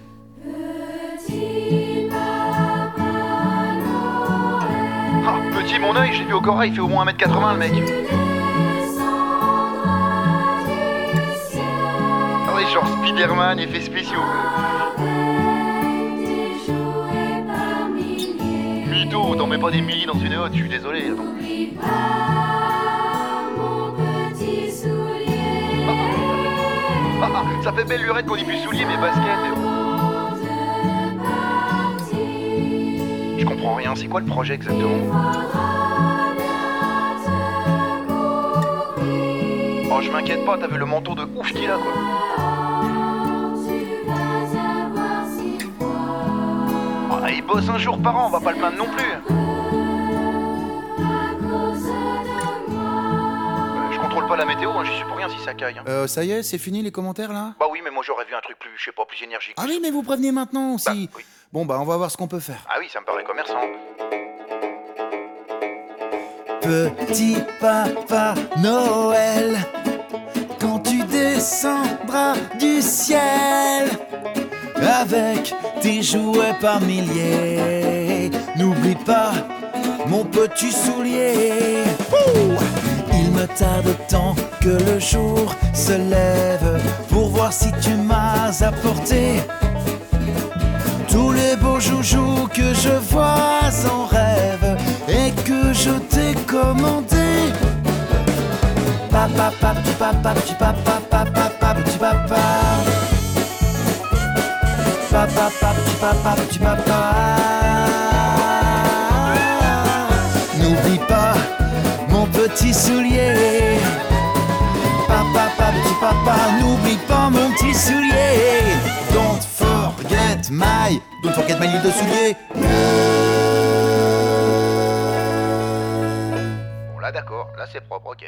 Speaker 7: Petit Papa Noël.
Speaker 6: Ah, petit mon œil, j'ai vu au Cora, il fait au moins 1m80 le mec. Ah oui, genre Spider-Man, effets spéciaux. Mytho, t'en mets pas des milliers dans une hotte, je suis désolé. Attends. Ah, ça fait belle lurette qu'on ait pu soulier mes baskets. Je comprends rien, c'est quoi le projet exactement? Oh, je m'inquiète pas, t'as vu le manteau de ouf qu'il a, quoi. Ah, il bosse un jour par an, on va pas le plaindre non plus. Je contrôle pas la météo, hein, j'y suis pour rien si ça caille. Hein.
Speaker 8: Ça y est, c'est fini les commentaires là?
Speaker 6: Bah oui, mais moi j'aurais vu un truc plus, je sais pas, plus énergique.
Speaker 8: Ah oui, mais vous prévenez maintenant aussi.
Speaker 6: Bah, oui.
Speaker 8: Bon bah on va voir ce qu'on peut faire.
Speaker 6: Ah oui, ça me paraît commerçant.
Speaker 8: Petit Papa Noël, quand tu descendras du ciel avec tes jouets par milliers, n'oublie pas mon petit soulier. Il me tarde tant que le jour se lève pour voir si tu m'as apporté tous les beaux joujoux que je vois en rêve et que je t'ai commandé. Papa, petit papa, petit papa, papa, petit papa. Papa, petit papa, petit papa. N'oublie pas mon petit soulier. Papa, petit papa, n'oublie pas mon petit soulier. Don't forget my livre de soulier.
Speaker 6: Bon là d'accord, là c'est propre, ok.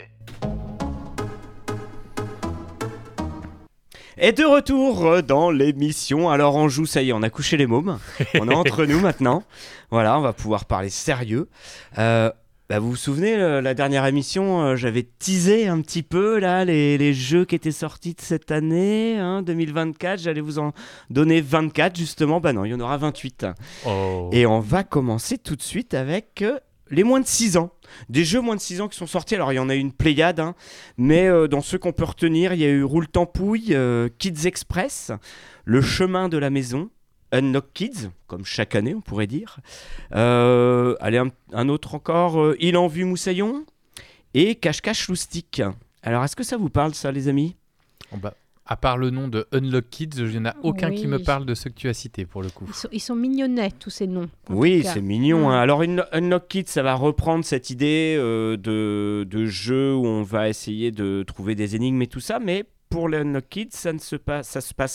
Speaker 1: Et de retour dans l'émission. Alors on joue, ça y est, on a couché les mômes. On est entre nous maintenant. Voilà, on va pouvoir parler sérieux. Vous vous souvenez, la dernière émission, j'avais teasé un petit peu là, les jeux qui étaient sortis de cette année, 2024. J'allais vous en donner 24 justement. Bah non, il y en aura 28.
Speaker 3: Oh.
Speaker 1: Et on va commencer tout de suite avec les moins de 6 ans. Des jeux moins de 6 ans qui sont sortis. Alors il y en a une pléiade, mais dans ceux qu'on peut retenir, il y a eu Roule Tampouille, Kids Express, Le Chemin de la Maison, Unlock Kids, comme chaque année on pourrait dire. Allez, un autre encore, Il en vue Moussaillon et Cache-Cache Loustique. Alors est-ce que ça vous parle ça les amis?
Speaker 3: À part le nom de Unlock Kids, il n'y en a aucun qui me parle de ceux que tu as cités pour le coup.
Speaker 2: Ils sont mignonnets tous ces noms.
Speaker 1: Oui, c'est mignon. Alors Unlock Kids, ça va reprendre cette idée de jeu où on va essayer de trouver des énigmes et tout ça, mais pour les Unlock Kids, ça se passe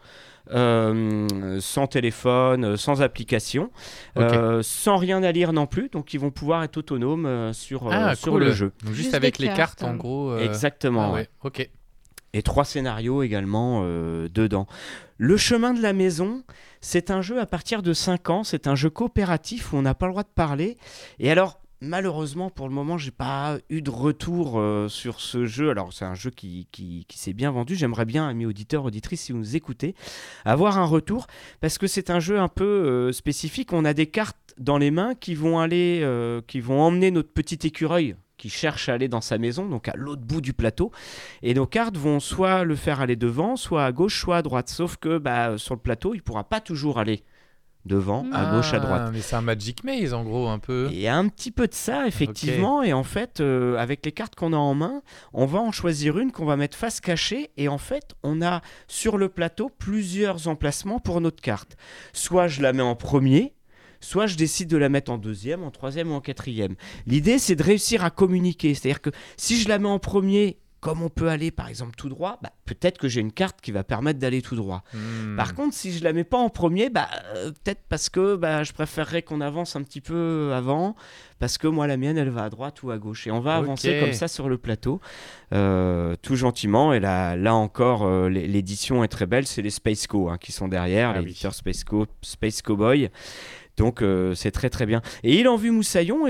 Speaker 1: sans téléphone, sans application, sans rien à lire non plus, donc ils vont pouvoir être autonomes sur le jeu.
Speaker 3: Donc juste avec les cartes en gros.
Speaker 1: Exactement.
Speaker 3: Ouais. Ok.
Speaker 1: Et 3 scénarios également dedans. Le Chemin de la Maison, c'est un jeu à partir de 5 ans, c'est un jeu coopératif où on n'a pas le droit de parler. Et alors, malheureusement, pour le moment, j'ai pas eu de retour sur ce jeu. Alors, c'est un jeu qui s'est bien vendu. J'aimerais bien, amis auditeurs, auditrices, si vous nous écoutez, avoir un retour, parce que c'est un jeu un peu spécifique. On a des cartes dans les mains qui vont emmener notre petit écureuil qui cherche à aller dans sa maison, donc à l'autre bout du plateau. Et nos cartes vont soit le faire aller devant, soit à gauche, soit à droite. Sauf que sur le plateau, il ne pourra pas toujours aller devant, à gauche, à droite.
Speaker 3: Mais c'est un Magic Maze en gros, un peu.
Speaker 1: Il y a un petit peu de ça, effectivement. Okay. Et en fait, avec les cartes qu'on a en main, on va en choisir une qu'on va mettre face cachée. Et en fait, on a sur le plateau plusieurs emplacements pour notre carte. Soit je la mets en premier, soit je décide de la mettre en deuxième, en troisième ou en quatrième. L'idée, c'est de réussir à communiquer. C'est-à-dire que si je la mets en premier, comme on peut aller par exemple tout droit, peut-être que j'ai une carte qui va permettre d'aller tout droit. Par contre, si je la mets pas en premier, peut-être parce que je préférerais qu'on avance un petit peu avant, parce que moi la mienne elle va à droite ou à gauche. Et on va avancer comme ça sur le plateau, tout gentiment. Et là encore, l'édition est très belle, c'est les Spaceco qui sont derrière, l'éditeur Spaceco, Space Cowboy. Donc c'est très très bien. Et Il en vue Moussaillon,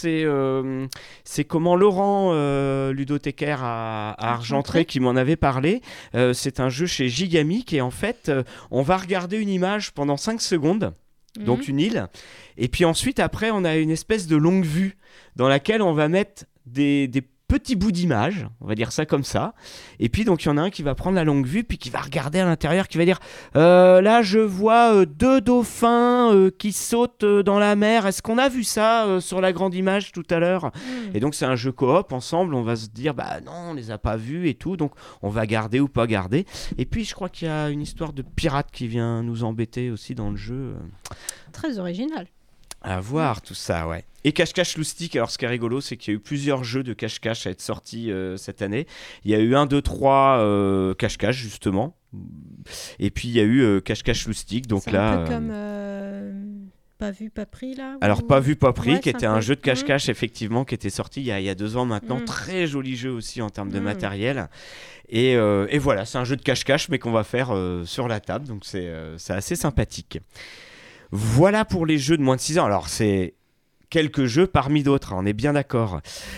Speaker 1: c'est comment Laurent ludothécaire à Argentré qui m'en avait parlé. C'est un jeu chez Gigamic et en fait on va regarder une image pendant 5 secondes, donc une île, et puis ensuite après on a une espèce de longue vue dans laquelle on va mettre des petits bouts d'image, on va dire ça comme ça, et puis donc il y en a un qui va prendre la longue vue puis qui va regarder à l'intérieur, qui va dire là je vois 2 dauphins qui sautent dans la mer, est-ce qu'on a vu ça sur la grande image tout à l'heure? Et donc c'est un jeu coop ensemble, on va se dire non on les a pas vus et tout, donc on va garder ou pas garder. Et puis je crois qu'il y a une histoire de pirate qui vient nous embêter aussi dans le jeu.
Speaker 2: Très original.
Speaker 1: À voir tout ça, ouais. Et cache-cache loustique, alors ce qui est rigolo, c'est qu'il y a eu plusieurs jeux de cache-cache à être sortis cette année. Il y a eu 1, 2, 3 cache-cache, justement. Et puis il y a eu cache-cache loustique, donc
Speaker 2: C'est
Speaker 1: là...
Speaker 2: un peu comme Pas vu, pas pris, là
Speaker 1: Alors,
Speaker 2: ou-
Speaker 1: Pas vu, pas pris,
Speaker 2: Ouais,
Speaker 1: qui
Speaker 2: c'est
Speaker 1: était
Speaker 2: un
Speaker 1: un
Speaker 2: peu-
Speaker 1: jeu de cache-cache, effectivement, qui était sorti il y a 2 ans maintenant.
Speaker 2: Mm.
Speaker 1: Très joli jeu aussi en termes de
Speaker 2: Mm.
Speaker 1: matériel. Et voilà, c'est un jeu de cache-cache, mais qu'on va faire sur la table. Donc, c'est assez sympathique. Voilà pour les jeux de moins de 6 ans. Alors, c'est quelques jeux parmi d'autres, hein, on est bien d'accord.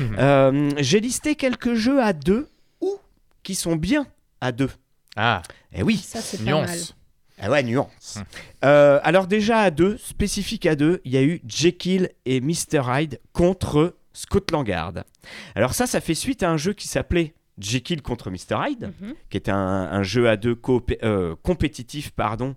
Speaker 1: J'ai listé quelques jeux à 2 ou qui sont bien à 2.
Speaker 3: Ah,
Speaker 1: Eh oui.
Speaker 2: Ça, c'est pas mal.
Speaker 3: nuance.
Speaker 1: Ah ouais, nuance. Alors déjà à 2, spécifique à 2, il y a eu Jekyll et Mr. Hyde contre Scotland Yard. Alors ça fait suite à un jeu qui s'appelait Jekyll contre Mr. Hyde, qui était un jeu à 2 compétitif,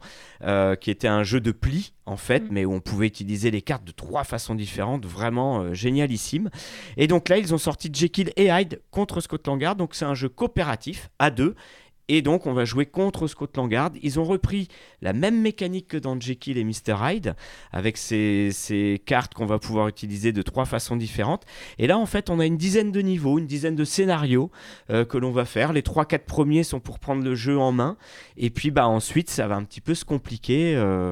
Speaker 1: qui était un jeu de pli en fait, mais où on pouvait utiliser les cartes de 3 façons différentes, vraiment génialissime. Et donc là, ils ont sorti Jekyll et Hyde contre Scotland Yard, donc c'est un jeu coopératif à 2. Et donc, on va jouer contre Scotland Yard. Ils ont repris la même mécanique que dans Jekyll et Mr. Hyde, avec ces cartes qu'on va pouvoir utiliser de 3 façons différentes. Et là, en fait, on a une dizaine de niveaux, une dizaine de scénarios que l'on va faire. Les 3-4 premiers sont pour prendre le jeu en main. Et puis, ensuite, ça va un petit peu se compliquer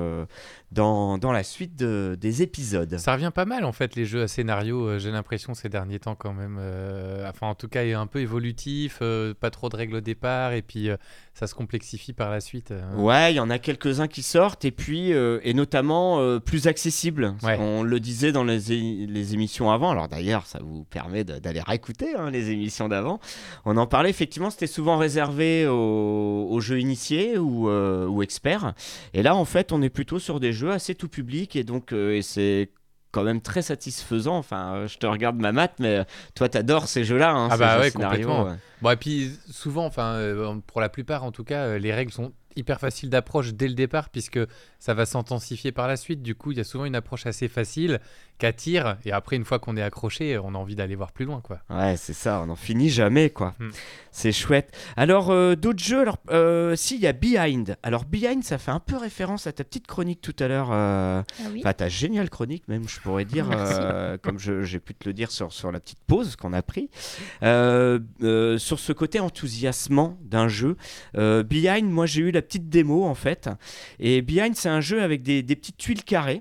Speaker 1: dans la suite des épisodes.
Speaker 3: Ça revient pas mal en fait, les jeux à scénario, j'ai l'impression ces derniers temps quand même. Enfin, en tout cas, un peu évolutif, pas trop de règles au départ, et puis ça se complexifie par la suite.
Speaker 1: Ouais, il y en a quelques-uns qui sortent, et puis, et notamment plus accessibles.
Speaker 3: Ouais.
Speaker 1: On le disait dans les émissions avant, alors d'ailleurs, ça vous permet d'aller réécouter les émissions d'avant. On en parlait, effectivement, c'était souvent réservé aux jeux initiés ou experts. Et là, en fait, on est plutôt sur des jeux assez tout public, et donc et c'est quand même très satisfaisant. Enfin, je te regarde Mamat, mais toi t'adores ces jeux-là, hein,
Speaker 3: Ah
Speaker 1: ces
Speaker 3: bah
Speaker 1: jeux
Speaker 3: ouais,
Speaker 1: scénario,
Speaker 3: complètement.
Speaker 1: ouais.
Speaker 3: Bon, et puis souvent, enfin, pour la plupart en tout cas, les règles sont hyper faciles d'approche dès le départ, puisque ça va s'intensifier par la suite. Du coup, il y a souvent une approche assez facile qui attire, et après, une fois qu'on est accroché, on a envie d'aller voir plus loin, quoi.
Speaker 1: Ouais, c'est ça, on n'en finit jamais, quoi.
Speaker 3: Mm.
Speaker 1: C'est chouette. Alors, d'autres jeux, il y a Behind. Alors, Behind, ça fait un peu référence à ta petite chronique tout à l'heure.
Speaker 2: Ah oui.
Speaker 1: Enfin, ta géniale chronique, même, je pourrais dire, comme j'ai pu te le dire sur la petite pause qu'on a pris. Sur ce côté enthousiasmant d'un jeu. Behind, moi, j'ai eu la petite démo, en fait. Et Behind, c'est un jeu avec des petites tuiles carrées.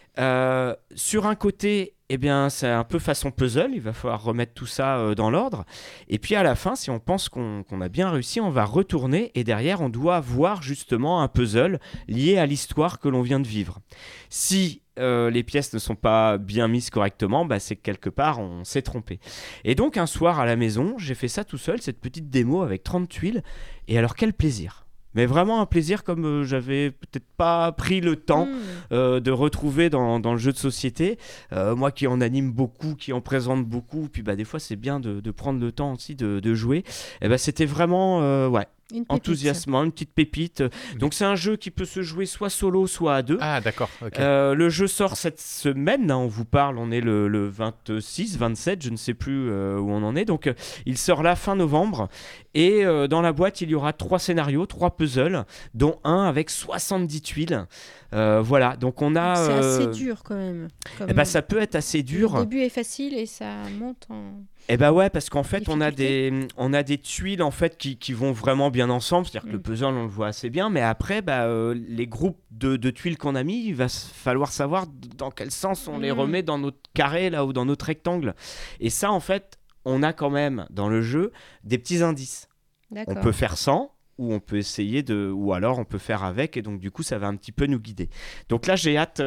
Speaker 1: Sur un côté, c'est un peu façon puzzle, il va falloir remettre tout ça dans l'ordre. Et puis à la fin, si on pense qu'on a bien réussi, on va retourner et derrière, on doit voir justement un puzzle lié à l'histoire que l'on vient de vivre. Si les pièces ne sont pas bien mises correctement, c'est que quelque part, on s'est trompé. Et donc un soir à la maison, j'ai fait ça tout seul, cette petite démo avec 30 tuiles. Et alors quel plaisir! Mais vraiment un plaisir comme j'avais peut-être pas pris le temps de retrouver dans le jeu de société. Moi qui en anime beaucoup, qui en présente beaucoup, puis des fois c'est bien de prendre le temps aussi de jouer. C'était vraiment
Speaker 2: Une pépite.
Speaker 1: enthousiasmant, une petite pépite. Donc c'est un jeu qui peut se jouer soit solo, soit à 2.
Speaker 3: Ah, d'accord, ok.
Speaker 1: Le jeu sort cette semaine, on vous parle, on est le 26, 27, je ne sais plus où on en est. Donc il sort là fin novembre. Et dans la boîte, il y aura 3 scénarios, 3 puzzles, dont un avec 70 tuiles. Voilà, donc on a...
Speaker 2: C'est assez dur quand même.
Speaker 1: ça peut être assez dur.
Speaker 2: Le début est facile et ça monte en...
Speaker 1: Ouais, parce qu'en fait, on a des tuiles en fait qui vont vraiment bien ensemble. C'est-à-dire que le puzzle, on le voit assez bien. Mais après, les groupes de tuiles qu'on a mis, il va falloir savoir dans quel sens on les remet dans notre carré là ou dans notre rectangle. Et ça, en fait, on a quand même dans le jeu des petits indices.
Speaker 2: D'accord.
Speaker 1: On peut faire sans, ou on peut essayer ou alors on peut faire avec, et donc du coup ça va un petit peu nous guider. Donc là j'ai hâte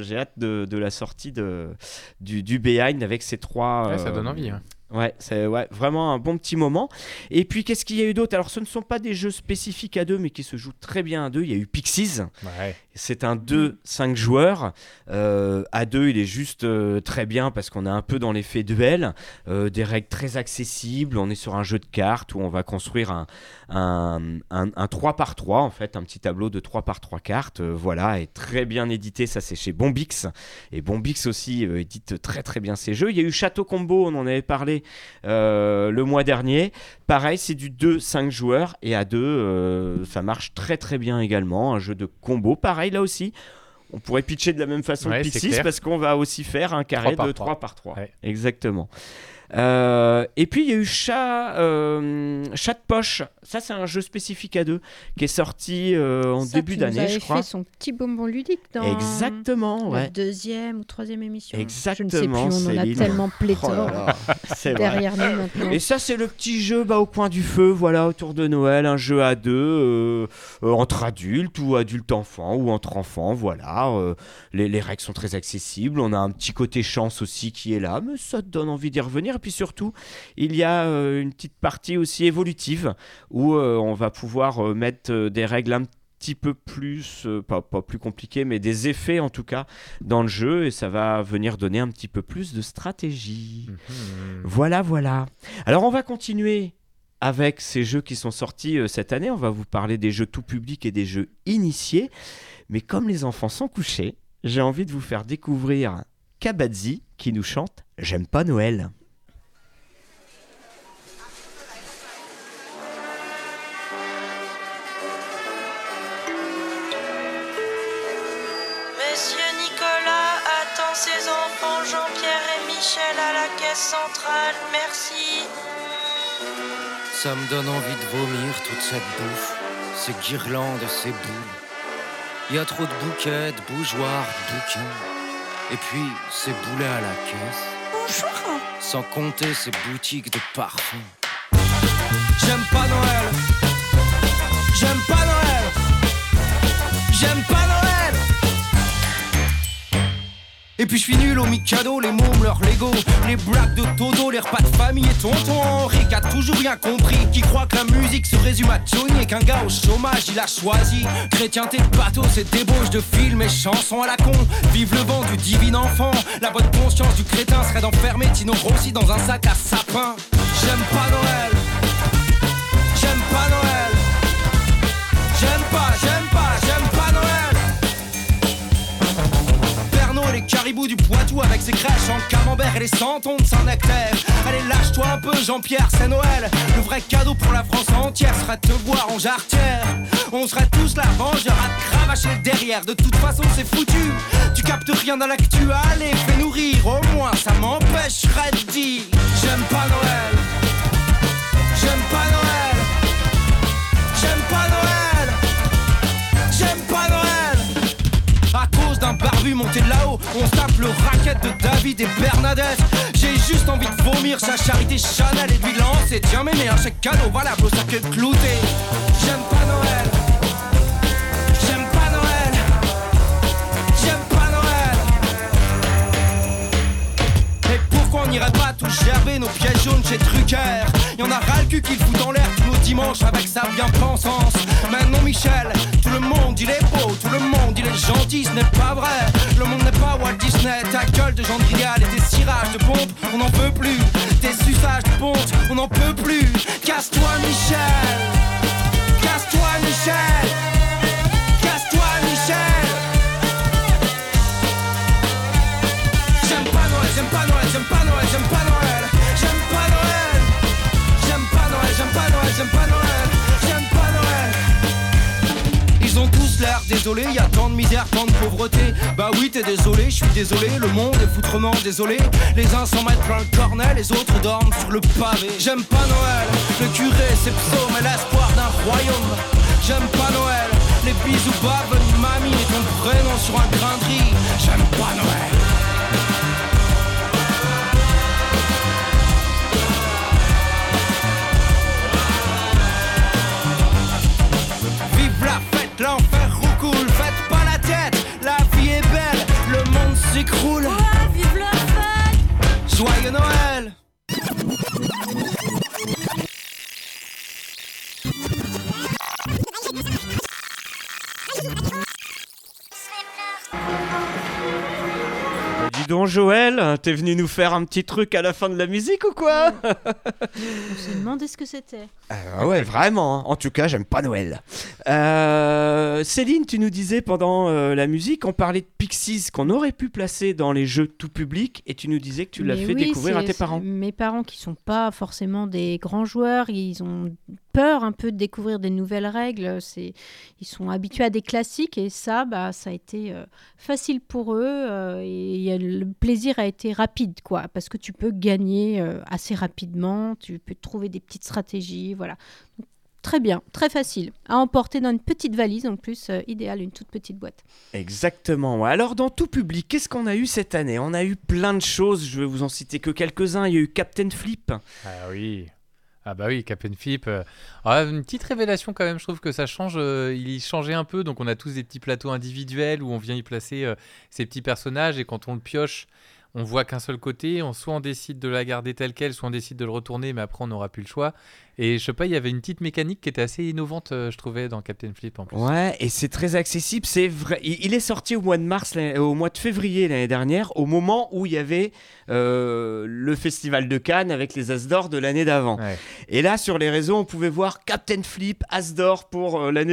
Speaker 1: de la sortie du Behind avec ces 3...
Speaker 3: Ouais, ça donne envie. Hein.
Speaker 1: Ouais, c'est vraiment un bon petit moment. Et puis qu'est-ce qu'il y a eu d'autre? Alors ce ne sont pas des jeux spécifiques à 2 mais qui se jouent très bien à 2. Il y a eu Pixies.
Speaker 3: Ouais.
Speaker 1: C'est un 2-5 joueurs. À 2 il est juste très bien parce qu'on est un peu dans l'effet duel. Des règles très accessibles. On est sur un jeu de cartes où on va construire un 3x3 en fait, un petit tableau de 3x3 cartes. Voilà, et très bien édité. Ça c'est chez Bombix. Et Bombix aussi édite très très bien ces jeux. Il y a eu Château Combo, on en avait parlé le mois dernier. Pareil, c'est du 2-5 joueurs et à 2 ça marche très très bien également. Un jeu de combo, pareil là aussi. On pourrait pitcher de la même façon
Speaker 3: Ouais,
Speaker 1: que
Speaker 3: c'est
Speaker 1: Pixies
Speaker 3: clair.
Speaker 1: parce qu'on va aussi faire un carré
Speaker 3: 3 par
Speaker 1: de
Speaker 3: 3.
Speaker 1: 3 par 3.
Speaker 3: Ouais.
Speaker 1: Exactement. Et puis il y a eu Chat de poche. Ça, c'est un jeu spécifique à deux qui est sorti en
Speaker 2: Ça,
Speaker 1: début
Speaker 2: tu nous
Speaker 1: d'année,
Speaker 2: avais
Speaker 1: je crois.
Speaker 2: fait son petit bonbon ludique dans
Speaker 1: Exactement,
Speaker 2: la
Speaker 1: ouais.
Speaker 2: 2e ou 3e émission.
Speaker 1: Exactement,
Speaker 2: Je ne sais plus, on en a
Speaker 1: Céline.
Speaker 2: tellement
Speaker 1: Oh là
Speaker 2: pléthore
Speaker 1: là, c'est vrai.
Speaker 2: derrière nous maintenant.
Speaker 1: Et ça, c'est le petit jeu au coin du feu, voilà, autour de Noël, un jeu à deux, entre adultes ou adultes-enfants ou entre enfants, voilà. Les règles sont très accessibles, on a un petit côté chance aussi qui est là, mais ça te donne envie d'y revenir. Et puis surtout, il y a une petite partie aussi évolutive où on va pouvoir mettre des règles un petit peu plus, pas plus compliquées, mais des effets en tout cas dans le jeu, et ça va venir donner un petit peu plus de stratégie. Voilà. Alors on va continuer avec ces jeux qui sont sortis cette année. On va vous parler des jeux tout public et des jeux initiés. Mais comme les enfants sont couchés, j'ai envie de vous faire découvrir Kabadzi qui nous chante « J'aime pas Noël ».
Speaker 9: Monsieur Nicolas attend ses enfants Jean-Pierre et Michel à la caisse centrale, merci.
Speaker 8: Ça me donne envie de vomir toute cette bouffe, ces guirlandes et ces boules. Y a trop de bouquets, de bougeoirs, de bouquins. Et puis ces boulets à la caisse.
Speaker 9: Bonjour.
Speaker 8: Sans compter ces boutiques de parfums. J'aime pas Noël. J'aime pas Noël. J'aime pas Noël. Et puis je suis nul au Mikado, les mômes, leurs Lego, les blagues de Toto, les repas de famille et tonton Henri qui a toujours rien compris, qui croit que la musique se résume à Johnny et qu'un gars au chômage il a choisi chrétienté de bateau, c'est débauche de films et chansons à la con. Vive le vent du divin enfant, la bonne conscience du crétin serait d'enfermer Tino Rossi dans un sac à sapin. J'aime pas Noël. J'aime pas Noël. J'aime pas Noël. Et les caribous du Poitou avec ses crèches en camembert et les centons de Saint-Nectaire. Allez lâche-toi un peu Jean-Pierre, c'est Noël. Le vrai cadeau pour la France entière serait de te voir en jarretière. On serait tous la vengeur à te cravacher le derrière. De toute façon c'est foutu, tu captes rien dans l'actu. Allez fais-nous rire, au moins ça m'empêcherait de dire j'aime pas Noël. J'aime pas Noël. J'aime pas Noël. J'aime pas Noël. À cause d'un barbu monté de là-haut, on se tape le racket de David et Bernadette. J'ai juste envie de vomir sa charité Chanel et de lui lancer tiens mémé un chèque cadeau valable au cercueil clouté. J'aime pas Noël. J'aime pas Noël. J'aime pas Noël. Et pourquoi on n'irait pas tous gerber nos pièges jaunes chez Drucker? Y'en a ras le cul qui le fout en l'air tous nos dimanches avec sa bien-pensance. Maintenant Michel, tout le monde il est beau, tout le monde il est gentil, ce n'est pas vrai. Le monde n'est pas Walt Disney, ta gueule de Jean Grial et tes cirages de pompe, on n'en peut plus. Tes suçages de ponte, on n'en peut plus. Casse-toi Michel. Casse-toi Michel. Casse-toi Michel. J'aime pas Noël, j'aime pas Noël, j'aime pas Noël, j'aime pas Noël. J'aime pas Noël. J'aime pas Noël, j'aime pas Noël, j'aime pas Noël. J'aime pas Noël. Ils ont tous l'air désolés, y a tant de misère, tant de pauvreté. Bah oui t'es désolé, je suis désolé, le monde est foutrement désolé. Les uns s'en mettent plein le cornet, les autres dorment sur le pavé. J'aime pas Noël, le curé ses psaumes et l'espoir d'un royaume. J'aime pas Noël, les bisous baves, mamie et ton prénom sur un grain de riz. J'aime pas Noël. Vive la fête, l'enfer roucoule, faites pas la tête, la vie est belle, le monde s'écroule.
Speaker 9: Ouais, vive la fête.
Speaker 8: Joyeux Noël.
Speaker 1: Dis donc Joël, t'es venu nous faire un petit truc à la fin de la musique ou quoi?
Speaker 2: On s'est demandé ce que c'était.
Speaker 1: Ah ouais, vraiment. Hein. En tout cas, j'aime pas Noël. Céline, tu nous disais pendant la musique, on parlait de Pixies qu'on aurait pu placer dans les jeux tout public, et tu nous disais que tu l'as
Speaker 2: Mais
Speaker 1: fait
Speaker 2: oui,
Speaker 1: découvrir à tes
Speaker 2: c'est
Speaker 1: parents.
Speaker 2: mes parents qui sont pas forcément des grands joueurs, ils ont peur un peu de découvrir des nouvelles règles. Ils sont habitués à des classiques et ça a été facile pour eux et le plaisir a été rapide, quoi, parce que tu peux gagner assez rapidement, tu peux trouver des petites stratégies, voilà. Très bien, très facile. À emporter dans une petite valise, en plus, idéal, une toute petite boîte.
Speaker 1: Exactement. Ouais. Alors, dans tout public, qu'est-ce qu'on a eu cette année ? On a eu plein de choses, je vais vous en citer que quelques-uns. Il y a eu Captain Flip.
Speaker 3: Ah oui. Ah bah oui, Captain Flip. Une petite révélation quand même, je trouve que ça change. Il changeait un peu, donc on a tous des petits plateaux individuels où on vient y placer ces petits personnages et quand on le pioche, on voit qu'un seul côté, soit on décide de la garder telle quelle, soit on décide de le retourner, mais après on n'aura plus le choix. Et je sais pas, il y avait une petite mécanique qui était assez innovante, je trouvais, dans Captain Flip en plus.
Speaker 1: Ouais, et c'est très accessible, c'est vrai. Il est sorti au mois de février l'année dernière, au moment où il y avait le festival de Cannes avec les As d'or de l'année d'avant. Ouais. Et là, sur les réseaux, on pouvait voir Captain Flip, As d'or pour l'année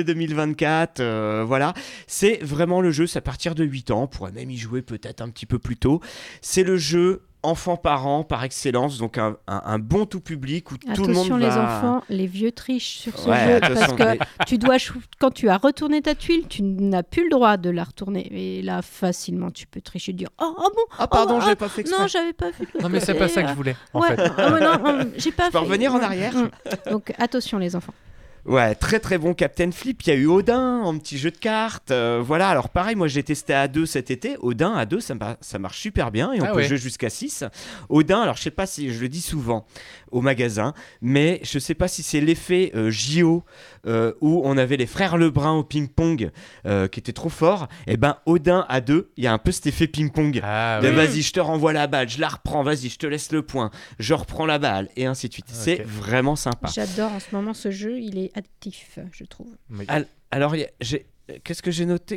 Speaker 1: 2024. Voilà, c'est vraiment le jeu, c'est à partir de 8 ans, on pourrait même y jouer peut-être un petit peu plus tôt. C'est le jeu enfant-parent par excellence, donc un bon tout public où tout le monde va...
Speaker 2: Attention les enfants, les vieux trichent sur ce jeu, parce que quand tu as retourné ta tuile, tu n'as plus le droit de la retourner. Et là, facilement, tu peux tricher, dire « Oh bon,
Speaker 1: ah pardon, j'avais pas fait exprès.
Speaker 2: Non, j'avais pas vu. »
Speaker 3: Non, mais c'est pas ça que je voulais, en fait.
Speaker 2: Non, j'ai pas fait.
Speaker 1: Je peux revenir en arrière.
Speaker 2: Donc, attention les enfants.
Speaker 1: Ouais, très très bon Captain Flip. Il y a eu Odin en petit jeu de cartes. Voilà, alors pareil, moi j'ai testé à 2 cet été. Odin à 2, ça marche super bien et on peut jouer jusqu'à 6. Odin, alors je sais pas si je le dis souvent au magasin, mais je sais pas si c'est l'effet JO où on avait les frères Lebrun au ping-pong qui était trop fort. Et ben Odin à 2, il y a un peu cet effet ping-pong. Vas-y, je te renvoie la balle, je la reprends, vas-y, je te laisse le point, je reprends la balle et ainsi de suite. Okay. C'est vraiment sympa.
Speaker 2: J'adore en ce moment ce jeu, il est actif, je trouve.
Speaker 1: Oui. Alors, qu'est-ce que j'ai noté ?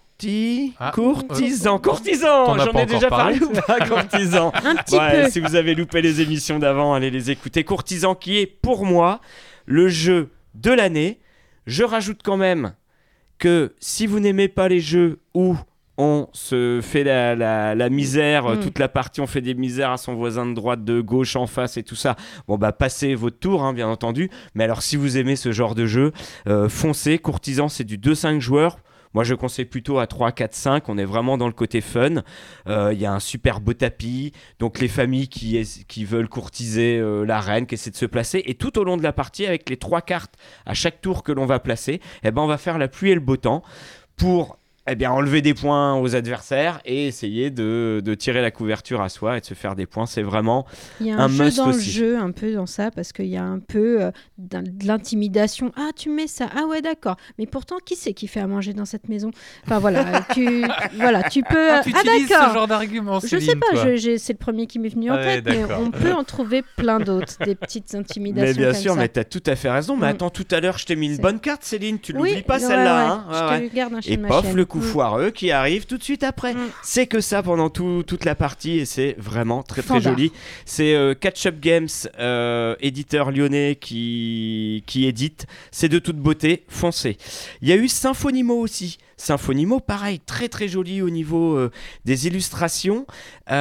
Speaker 1: Courtisan. J'en ai déjà parlé ou pas, Courtisan?
Speaker 2: Un petit peu.
Speaker 1: Si vous avez loupé les émissions d'avant, allez les écouter. Courtisan qui est, pour moi, le jeu de l'année. Je rajoute quand même que si vous n'aimez pas les jeux où on se fait la misère, toute la partie, on fait des misères à son voisin de droite, de gauche, en face et tout ça. Bon, passez votre tour, bien entendu. Mais alors, si vous aimez ce genre de jeu, foncez. Courtisan, c'est du 2-5 joueurs. Moi, je conseille plutôt à 3, 4, 5. On est vraiment dans le côté fun. Il y a un super beau tapis. Donc, les familles qui veulent courtiser la reine, qui essaient de se placer. Et tout au long de la partie, avec les 3 cartes à chaque tour que l'on va placer, on va faire la pluie et le beau temps pour... enlever des points aux adversaires et essayer de tirer la couverture à soi et de se faire des points. C'est vraiment
Speaker 2: il y a un jeu dans le jeu, un peu dans ça, parce qu'il y a un peu de l'intimidation. Ah, tu mets ça. Ah ouais, d'accord. Mais pourtant, qui c'est qui fait à manger dans cette maison ? Enfin voilà, tu peux...
Speaker 3: tu utilises
Speaker 2: d'accord.
Speaker 3: Ce genre d'argument, Céline,
Speaker 2: je sais pas,
Speaker 3: toi.
Speaker 2: C'est le premier qui m'est venu en tête, mais on peut en trouver plein d'autres, des petites intimidations.
Speaker 1: Mais bien
Speaker 2: comme
Speaker 1: sûr,
Speaker 2: ça.
Speaker 1: mais t'as tout à fait raison. Mais attends, tout à l'heure, je t'ai mis une bonne carte, Céline. Tu l'oublies pas, celle-là.
Speaker 2: Je te garde un
Speaker 1: et pof, le coup foireux qui arrive tout de suite après. C'est que ça pendant toute la partie et c'est vraiment très très joli. C'est Catch Up Games, éditeur lyonnais qui édite. C'est de toute beauté, foncez. Il y a eu Symphonimo aussi. Symphonimo, pareil, très très joli au niveau des illustrations. Ils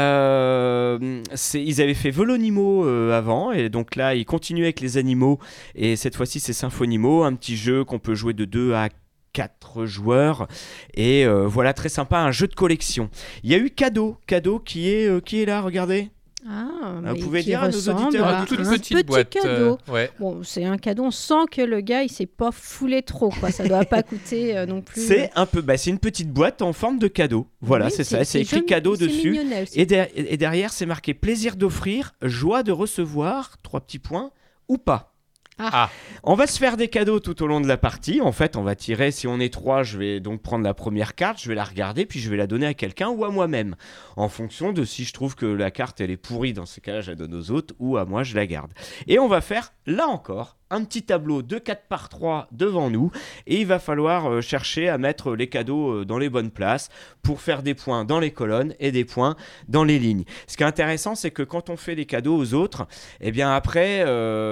Speaker 1: avaient fait Volonimo avant et donc là ils continuent avec les animaux et cette fois-ci c'est Symphonimo, un petit jeu qu'on peut jouer de 2 à 4 joueurs et voilà, très sympa, un jeu de collection. Il y a eu Cadeau qui est là, regardez. Vous pouvez dire à nos auditeurs
Speaker 3: une toute petite boîte.
Speaker 2: Cadeau. Bon, c'est un cadeau, on sent que le gars il s'est pas foulé trop, quoi. Ça doit pas coûter non plus.
Speaker 1: C'est un peu, c'est une petite boîte en forme de cadeau. Voilà, c'est ça, c'est écrit cadeau dessus. Et derrière c'est marqué plaisir d'offrir, joie de recevoir, 3 petits points ou pas. On va se faire des cadeaux tout au long de la partie. En fait, on va tirer, si on est 3, je vais donc prendre la première carte, je vais la regarder, puis je vais la donner à quelqu'un ou à moi-même. En fonction de si je trouve que la carte, elle est pourrie, dans ce cas-là, je la donne aux autres, ou à moi, je la garde. Et on va faire, là encore, un petit tableau de 4 par 3 devant nous et il va falloir chercher à mettre les cadeaux dans les bonnes places pour faire des points dans les colonnes et des points dans les lignes. Ce qui est intéressant, c'est que quand on fait des cadeaux aux autres, après,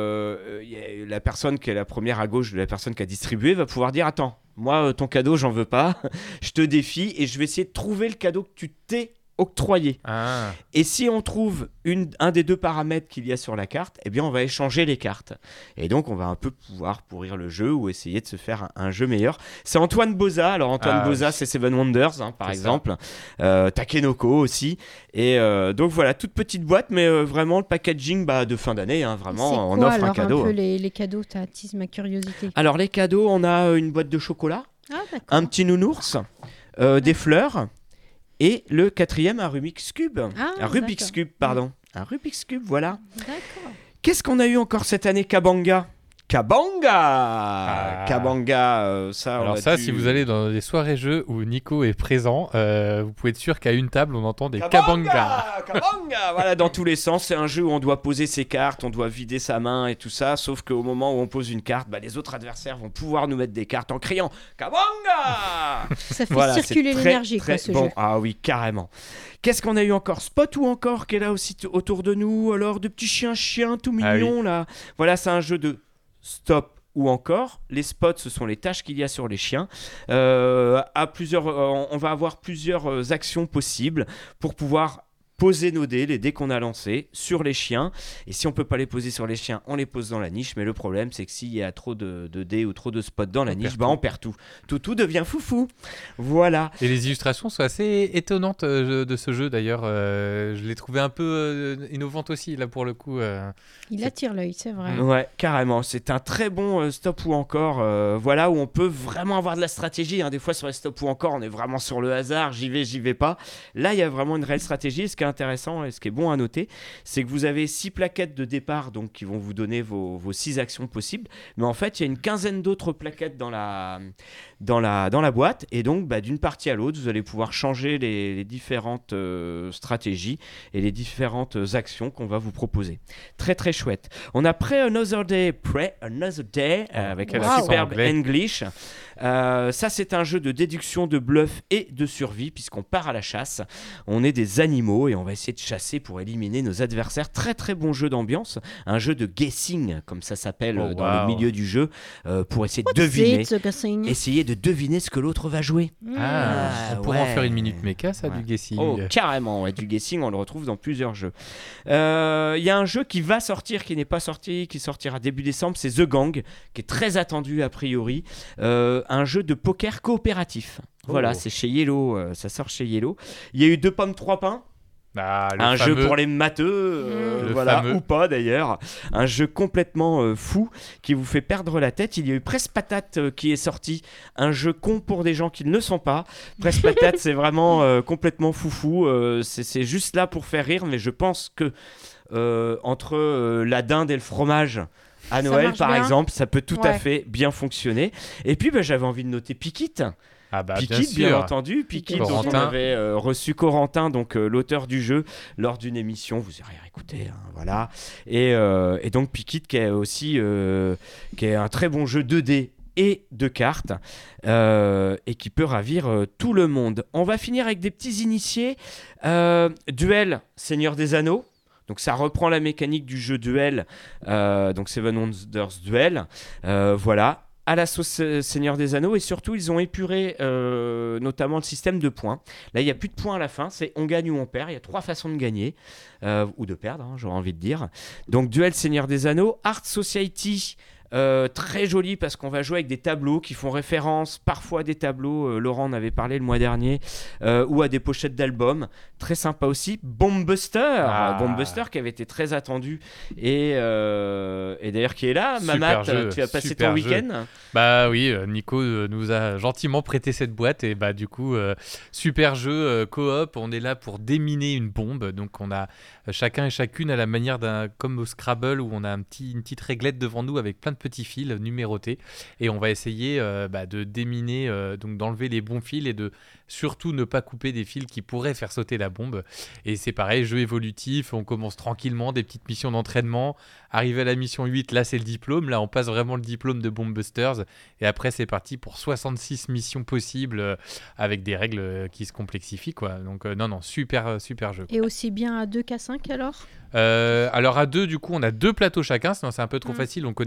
Speaker 1: la personne qui est la première à gauche de la personne qui a distribué va pouvoir dire « Attends, moi, ton cadeau, j'en veux pas, je te défie et je vais essayer de trouver le cadeau que tu t'es octroyés.
Speaker 3: Ah.
Speaker 1: Et si on trouve un des deux paramètres qu'il y a sur la carte, eh bien on va échanger les cartes. Et donc on va un peu pouvoir pourrir le jeu ou essayer de se faire un jeu meilleur. C'est Antoine Boza. Alors Antoine Boza, c'est Seven Wonders, par exemple. Takenoko aussi. Et donc voilà, toute petite boîte, mais vraiment le packaging de fin d'année. Vraiment, on offre un cadeau.
Speaker 2: Un peu les cadeaux, tu attises ma curiosité.
Speaker 1: Alors les cadeaux, on a une boîte de chocolat, un petit nounours, des fleurs. Et le quatrième, un Rubik's Cube. Un Rubik's Cube, pardon. Un Rubik's Cube, voilà.
Speaker 2: D'accord.
Speaker 1: Qu'est-ce qu'on a eu encore cette année, Kabanga ? Kabanga, ça.
Speaker 3: Alors ça, si vous allez dans des soirées jeux où Nico est présent, vous pouvez être sûr qu'à une table, on entend des Kabanga.
Speaker 1: Voilà, dans tous les sens. C'est un jeu où on doit poser ses cartes, on doit vider sa main et tout ça. Sauf qu'au moment où on pose une carte, les autres adversaires vont pouvoir nous mettre des cartes en criant Kabanga.
Speaker 2: Ça fait circuler l'énergie, ce jeu.
Speaker 1: Ah oui, carrément. Qu'est-ce qu'on a eu encore ? Spot ou encore qui est là aussi autour de nous. Alors, de petits chiens tout mignons là. Voilà, c'est un jeu de stop ou encore. Les spots, ce sont les tâches qu'il y a sur les chiens. On va avoir plusieurs actions possibles pour pouvoir poser nos dés, les dés qu'on a lancés sur les chiens. Et si on peut pas les poser sur les chiens, on les pose dans la niche. Mais le problème, c'est que s'il y a trop de dés ou trop de spots dans la niche, on perd tout. Tout devient foufou. Voilà.
Speaker 3: Et les illustrations sont assez étonnantes de ce jeu d'ailleurs. Je l'ai trouvé un peu innovante aussi là pour le coup.
Speaker 2: Il attire l'œil, c'est vrai.
Speaker 1: Ouais, carrément. C'est un très bon stop ou encore. Voilà, où on peut vraiment avoir de la stratégie. Des fois sur les stop ou encore, on est vraiment sur le hasard. J'y vais pas. Là, il y a vraiment une réelle stratégie. Ce qui est intéressant et ce qui est bon à noter, c'est que vous avez 6 plaquettes de départ donc, qui vont vous donner vos 6 actions possibles. Mais en fait, il y a une quinzaine d'autres plaquettes dans la boîte. Et donc, d'une partie à l'autre, vous allez pouvoir changer les différentes stratégies et les différentes actions qu'on va vous proposer. Très, très chouette. On a Pray Another Day avec un superbe English. Ça, c'est un jeu de déduction, de bluff et de survie puisqu'on part à la chasse. On est des animaux et on va essayer de chasser pour éliminer nos adversaires. Très très bon jeu d'ambiance, un jeu de guessing comme ça s'appelle dans le milieu du jeu pour essayer de deviner, ce que l'autre va jouer.
Speaker 3: On pourrait en faire une minute méca ça du guessing.
Speaker 1: Carrément, du guessing on le retrouve dans plusieurs jeux. Il y a un jeu qui va sortir, qui n'est pas sorti, qui sortira début décembre, c'est The Gang, qui est très attendu a priori, un jeu de poker coopératif. Voilà, c'est chez Yellow, ça sort chez Yellow. Il y a eu 2 pommes 3 pains. Un jeu pour les matheux, ou pas d'ailleurs. Un jeu complètement fou qui vous fait perdre la tête. Il y a eu Presse Patate qui est sorti, un jeu con pour des gens qui ne le sont pas. Presse Patate, c'est vraiment complètement foufou. C'est juste là pour faire rire, mais je pense que entre la dinde et le fromage à Noël, par exemple, ça peut tout à fait bien fonctionner. Et puis, j'avais envie de noter Pikit. Pikit, bien entendu. Pikit, dont on avait reçu Corentin, donc l'auteur du jeu, lors d'une émission. Vous irez écouter, voilà. Et donc Pikit, qui est aussi qui est un très bon jeu 2D et de cartes, et qui peut ravir tout le monde. On va finir avec des petits initiés. Duel, Seigneur des Anneaux. Donc ça reprend la mécanique du jeu Duel, donc Seven Wonders Duel. Voilà. À la sauce Seigneur des Anneaux, et surtout ils ont épuré notamment le système de points. Là il n'y a plus de points à la fin, c'est on gagne ou on perd. Il y a 3 façons de gagner ou de perdre, j'aurais envie de dire. Donc Duel Seigneur des Anneaux. Art Society, très joli parce qu'on va jouer avec des tableaux qui font référence parfois à des tableaux, Laurent en avait parlé le mois dernier, ou à des pochettes d'albums, très sympa aussi. Bombbuster, Bombbuster qui avait été très attendu et d'ailleurs qui est là. Mamat, tu as passé ton week-end.
Speaker 3: Oui, Nico nous a gentiment prêté cette boîte et du coup super jeu coop. On est là pour déminer une bombe, donc on a chacun et chacune à la manière comme au Scrabble où on a une petite réglette devant nous avec plein de petits fils numérotés et on va essayer de déminer, donc d'enlever les bons fils et de surtout ne pas couper des fils qui pourraient faire sauter la bombe. Et c'est pareil, jeu évolutif, on commence tranquillement, des petites missions d'entraînement. Arrivé à la mission 8, là c'est le diplôme, là on passe vraiment le diplôme de Bombbusters et après c'est parti pour 66 missions possibles avec des règles qui se complexifient quoi. Donc non, super jeu.
Speaker 2: Et aussi bien à 2 qu'à 5 alors
Speaker 3: alors à 2 du coup on a 2 plateaux chacun, sinon c'est un peu trop facile, on connaît exactement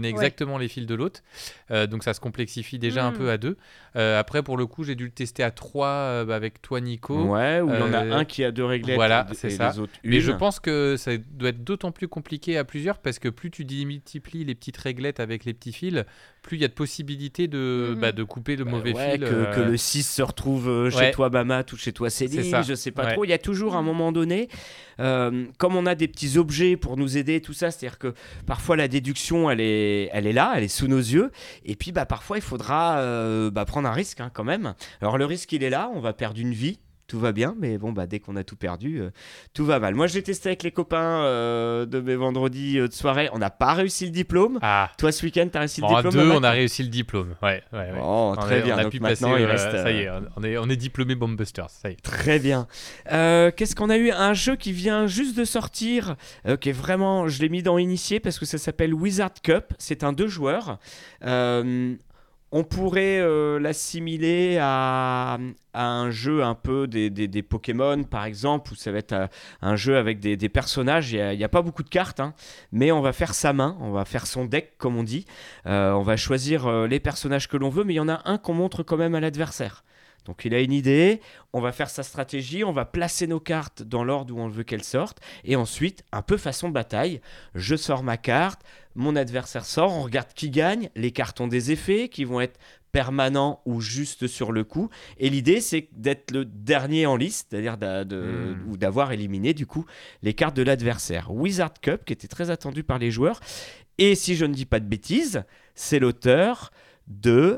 Speaker 3: exactement les fils de l'autre. Donc ça se complexifie déjà un peu à 2. Après, pour le coup, j'ai dû le tester à 3 avec toi, Nico.
Speaker 1: Ouais, où il y en a un qui a 2 réglettes
Speaker 3: voilà,
Speaker 1: et
Speaker 3: c'est ça.
Speaker 1: les autres
Speaker 3: Mais
Speaker 1: une.
Speaker 3: je pense que ça doit être d'autant plus compliqué à plusieurs parce que plus tu multiplies les petites réglettes avec les petits fils, plus il y a de possibilités de couper le mauvais fil.
Speaker 1: Que le 6 se retrouve chez toi, Mamat, ou chez toi, Céline, je sais pas trop. Il y a toujours un moment donné, comme on a des petits objets pour nous aider, tout ça, c'est-à-dire que parfois la déduction, elle est là, elle est sous nos yeux, et puis parfois il faudra prendre un risque quand même. Alors le risque, il est là, on va perdre une vie. Tout va bien, mais bon, dès qu'on a tout perdu, tout va mal. Moi, je l'ai testé avec les copains de mes vendredis de soirée. On n'a pas réussi le diplôme. Toi, ce week-end, tu as réussi le diplôme?
Speaker 3: En 2, on a réussi le diplôme. Ouais.
Speaker 1: Oh, très bien.
Speaker 3: On a
Speaker 1: donc
Speaker 3: pu
Speaker 1: maintenant,
Speaker 3: passer,
Speaker 1: il reste...
Speaker 3: ça y est, on est diplômé Bombusters. Ça y est.
Speaker 1: Très bien. Qu'est-ce qu'on a eu? Un jeu qui vient juste de sortir, qui est vraiment... Je l'ai mis dans Initié parce que ça s'appelle Wizard Cup. C'est un 2 joueurs. On pourrait l'assimiler à un jeu un peu des Pokémon, par exemple, où ça va être un jeu avec des personnages. Il n'y a pas beaucoup de cartes, mais on va faire sa main, on va faire son deck, comme on dit. On va choisir les personnages que l'on veut, mais il y en a un qu'on montre quand même à l'adversaire. Donc il a une idée, on va faire sa stratégie, on va placer nos cartes dans l'ordre où on veut qu'elles sortent, et ensuite, un peu façon bataille, je sors ma carte, mon adversaire sort, on regarde qui gagne, les cartes ont des effets qui vont être permanents ou juste sur le coup, et l'idée c'est d'être le dernier en liste, c'est-à-dire ou d'avoir éliminé du coup les cartes de l'adversaire. Wizard Cup, qui était très attendu par les joueurs, et si je ne dis pas de bêtises, c'est l'auteur... et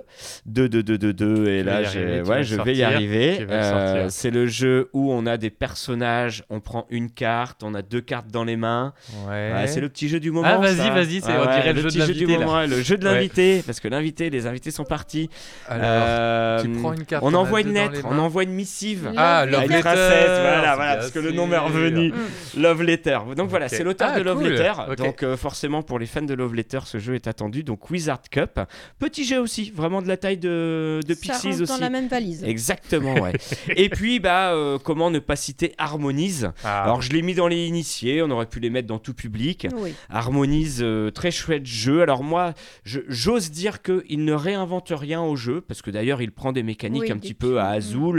Speaker 1: là je vais y arriver. C'est le jeu où on a des personnages, on prend une carte, on a 2 cartes dans les mains. C'est le petit jeu du moment.
Speaker 3: Vas-y, on dirait le jeu de l'invité.
Speaker 1: Le jeu de l'invité, parce que les invités sont partis.
Speaker 3: Alors, tu prends une carte.
Speaker 1: On envoie une lettre, on envoie une missive.
Speaker 3: Love Letter.
Speaker 1: Voilà, parce que le nom m'est revenu. Love Letter. Donc voilà, c'est l'auteur de Love Letter. Donc forcément, pour les fans de Love Letter, ce jeu est attendu. Donc Wizard Cup, petit jeu aussi, vraiment de la taille de Pixies aussi.
Speaker 2: Dans la même valise.
Speaker 1: Exactement, ouais. Et puis, comment ne pas citer Harmonise. Alors, je l'ai mis dans les initiés, on aurait pu les mettre dans tout public. Oui. Harmonise, très chouette jeu. Alors moi, j'ose dire qu'il ne réinvente rien au jeu, parce que d'ailleurs, il prend des mécaniques un petit peu à Azul.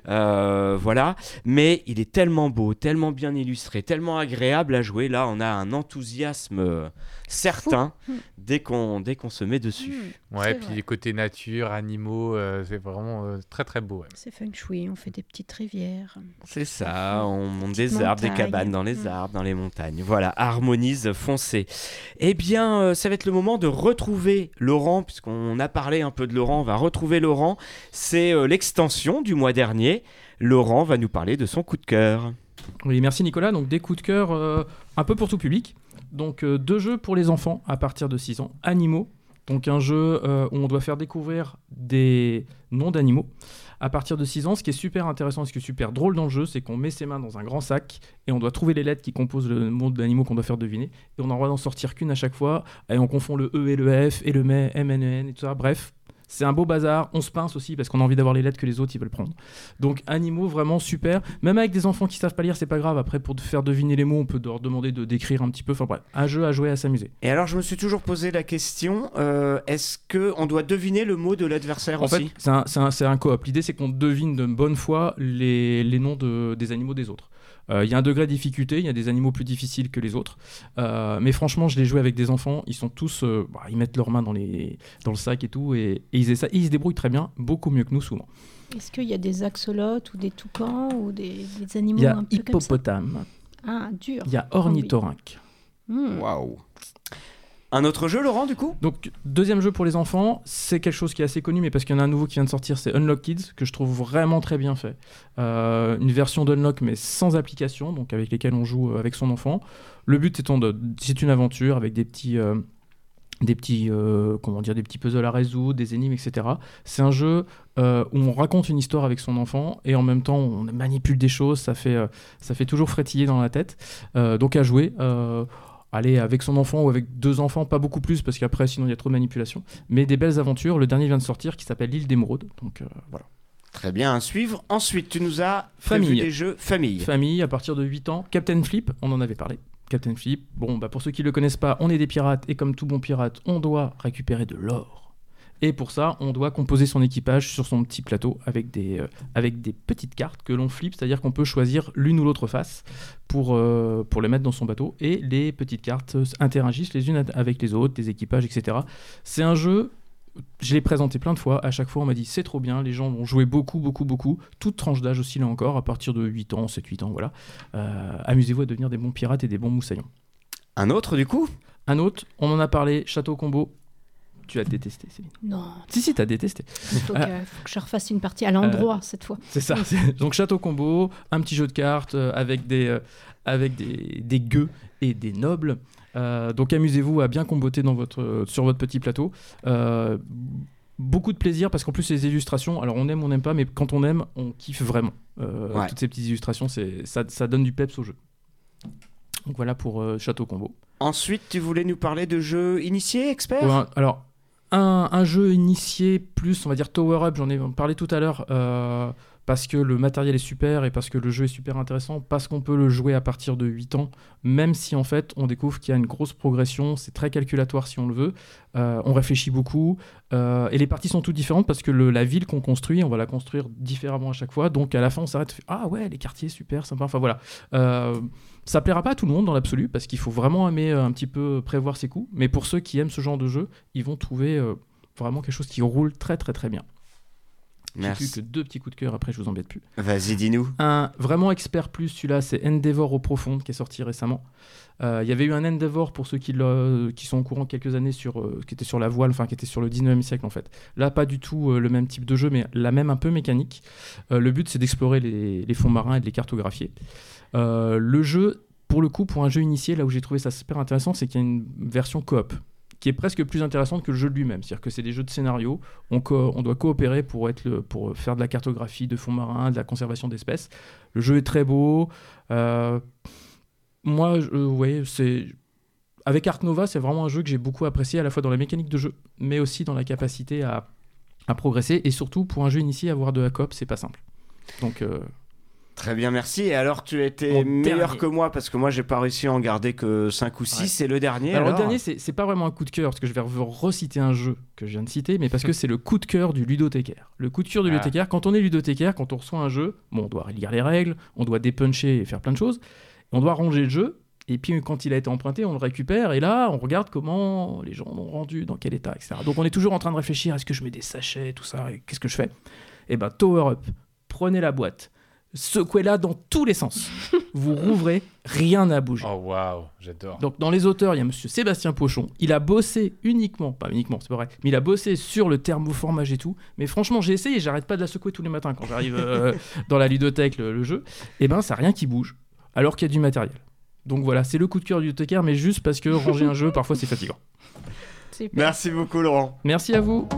Speaker 1: Voilà. Mais il est tellement beau, tellement bien illustré, tellement agréable à jouer. Là, on a un enthousiasme certain dès qu'on se met dessus.
Speaker 3: Ouais, puis les côtés nature, animaux, c'est vraiment très très beau. Ouais.
Speaker 2: C'est feng shui, on fait des petites rivières.
Speaker 1: C'est ça, on monte des arbres, des cabanes dans les arbres, dans les montagnes. Voilà, Harmonise foncé. Eh bien, ça va être le moment de retrouver Laurent, puisqu'on a parlé un peu de Laurent, on va retrouver Laurent. C'est l'extension du mois dernier. Laurent va nous parler de son coup de cœur.
Speaker 10: Oui, merci Nicolas. Donc des coups de cœur un peu pour tout public. Donc 2 jeux pour les enfants à partir de 6 ans. Animaux. Donc un jeu où on doit faire découvrir des noms d'animaux à partir de 6 ans. Ce qui est super intéressant et ce qui est super drôle dans le jeu, c'est qu'on met ses mains dans un grand sac et on doit trouver les lettres qui composent le nom de l'animal qu'on doit faire deviner. Et on n'en va d'en sortir qu'une à chaque fois. Et on confond le E et le F et le M, N, N et tout ça. Bref, c'est un beau bazar. On se pince aussi parce qu'on a envie d'avoir les lettres que les autres ils veulent prendre. Donc animaux vraiment super. Même avec des enfants qui savent pas lire, c'est pas grave. Après pour faire deviner les mots, on peut leur demander de décrire un petit peu. Enfin bref, un jeu à jouer, à s'amuser.
Speaker 1: Et alors je me suis toujours posé la question, est-ce qu'on doit deviner le mot de l'adversaire aussi ?
Speaker 10: En fait, c'est un coop. L'idée c'est qu'on devine de bonne foi les noms des animaux des autres. Il y a un degré de difficulté, il y a des animaux plus difficiles que les autres. Mais franchement, je l'ai joué avec des enfants, ils sont tous... ils mettent leurs mains dans le sac et tout, et ils se débrouillent très bien, beaucoup mieux que nous souvent.
Speaker 2: Est-ce qu'il y a des axolotes ou des toucans ou des animaux un peu comme ça ?
Speaker 10: Il y a hippopotame.
Speaker 2: Ah, dur.
Speaker 10: Il y a ornithorynque.
Speaker 1: Waouh. Un autre jeu, Laurent, du coup ?
Speaker 10: Donc, deuxième jeu pour les enfants, c'est quelque chose qui est assez connu, mais parce qu'il y en a un nouveau qui vient de sortir, c'est Unlock Kids, que je trouve vraiment très bien fait. Une version d'Unlock, mais sans application, donc avec lesquelles on joue avec son enfant. Le but étant c'est une aventure avec des petits puzzles à résoudre, des énigmes, etc. C'est un jeu où on raconte une histoire avec son enfant et en même temps on manipule des choses, ça fait toujours frétiller dans la tête. Donc à jouer, aller avec son enfant ou avec 2 enfants, pas beaucoup plus parce qu'après sinon il y a trop de manipulation. Mais des belles aventures. Le dernier vient de sortir qui s'appelle l'île d'Émeraude. Donc voilà.
Speaker 1: Très bien, à suivre. Ensuite, tu nous as prévu des jeux famille.
Speaker 10: Famille à partir de 8 ans. Captain Flip, on en avait parlé. Captain Philippe. Bon, pour ceux qui ne le connaissent pas, on est des pirates et comme tout bon pirate, on doit récupérer de l'or. Et pour ça, on doit composer son équipage sur son petit plateau avec des petites cartes que l'on flippe, c'est-à-dire qu'on peut choisir l'une ou l'autre face pour les mettre dans son bateau. Et les petites cartes interagissent les unes avec les autres, des équipages, etc. C'est un jeu, je l'ai présenté plein de fois, à chaque fois on m'a dit c'est trop bien, les gens vont jouer beaucoup, toute tranche d'âge aussi là encore, à partir de 8 ans, 7-8 ans, voilà. Amusez-vous à devenir des bons pirates et des bons moussaillons.
Speaker 1: Un autre du coup ?
Speaker 10: Un autre, on en a parlé, Château Combo. Tu as détesté, Céline.
Speaker 2: Non.
Speaker 10: Si, t'as détesté.
Speaker 2: Faut que je refasse une partie à l'endroit cette fois.
Speaker 10: C'est ça. Donc Château Combo, un petit jeu de cartes avec des gueux et des nobles. Donc amusez-vous à bien comboter sur votre petit plateau. Beaucoup de plaisir parce qu'en plus les illustrations, alors on aime, on n'aime pas, mais quand on aime, on kiffe vraiment. Toutes ces petites illustrations, ça donne du peps au jeu. Donc voilà pour Château Combo.
Speaker 1: Ensuite, tu voulais nous parler de jeux initiés, experts ?
Speaker 10: Ouais, alors, un jeu initié plus, on va dire Tower Up, j'en ai parlé tout à l'heure, parce que le matériel est super et parce que le jeu est super intéressant, parce qu'on peut le jouer à partir de 8 ans, même si en fait on découvre qu'il y a une grosse progression, c'est très calculatoire si on le veut, on réfléchit beaucoup, et les parties sont toutes différentes parce que la ville qu'on construit, on va la construire différemment à chaque fois, donc à la fin on s'arrête, ah ouais, les quartiers, super, sympa, enfin voilà. Ça plaira pas à tout le monde dans l'absolu, parce qu'il faut vraiment aimer un petit peu prévoir ses coups, mais pour ceux qui aiment ce genre de jeu, ils vont trouver vraiment quelque chose qui roule très très très bien.
Speaker 1: Merci.
Speaker 10: J'ai plus que 2 petits coups de cœur, après je vous embête plus.
Speaker 1: Vas-y, dis-nous.
Speaker 10: Un vraiment expert plus, celui-là, c'est Endeavor au Profond, qui est sorti récemment. Il y avait eu un Endeavor, pour ceux qui sont au courant quelques années, qui était sur la voile, enfin qui était sur le 19e siècle en fait. Là, pas du tout le même type de jeu, mais la même un peu mécanique. Le but, c'est d'explorer les fonds marins et de les cartographier. Le jeu, pour le coup, pour un jeu initié, là où j'ai trouvé ça super intéressant, c'est qu'il y a une version coop qui est presque plus intéressante que le jeu lui-même. C'est-à-dire que c'est des jeux de scénario, on doit coopérer pour faire de la cartographie de fonds marins, de la conservation d'espèces. Le jeu est très beau. Moi, avec Ark Nova, c'est vraiment un jeu que j'ai beaucoup apprécié, à la fois dans la mécanique de jeu, mais aussi dans la capacité à progresser, et surtout, pour un jeu initié, avoir de la coop, c'est pas simple. Donc...
Speaker 1: Très bien, merci. Et alors, tu étais meilleur
Speaker 10: dernier.
Speaker 1: que moi, parce que moi, j'ai pas réussi à en garder que 5 ou 6. Ouais. C'est le dernier.
Speaker 10: Alors, le dernier, c'est pas vraiment un coup de cœur, parce que je vais reciter un jeu que je viens de citer, mais parce que c'est le coup de cœur du ludothécaire. Le coup de cœur du ludothécaire, quand on est ludothécaire, quand on reçoit un jeu, on doit lire les règles, on doit dépuncher et faire plein de choses, on doit ranger le jeu, et puis quand il a été emprunté, on le récupère, et là, on regarde comment les gens l'ont rendu, dans quel état, etc. Donc, on est toujours en train de réfléchir, est-ce que je mets des sachets, tout ça, et qu'est-ce que je fais ? Eh ben, Tower Up, prenez la boîte, secouez-la dans tous les sens. Vous rouvrez, rien n'a bougé.
Speaker 3: Oh waouh, j'adore.
Speaker 10: Donc dans les auteurs, il y a monsieur Sébastien Pochon. Il a bossé pas uniquement, c'est pas vrai, mais il a bossé sur le thermoformage et tout. Mais franchement, j'ai essayé, j'arrête pas de la secouer tous les matins quand j'arrive dans la ludothèque, le jeu. Et ben, ça n'a rien qui bouge, alors qu'il y a du matériel. Donc voilà, c'est le coup de cœur du ludothèque, mais juste parce que ranger un jeu, parfois, c'est fatigant.
Speaker 2: Super.
Speaker 1: Merci beaucoup, Laurent.
Speaker 10: Merci à vous.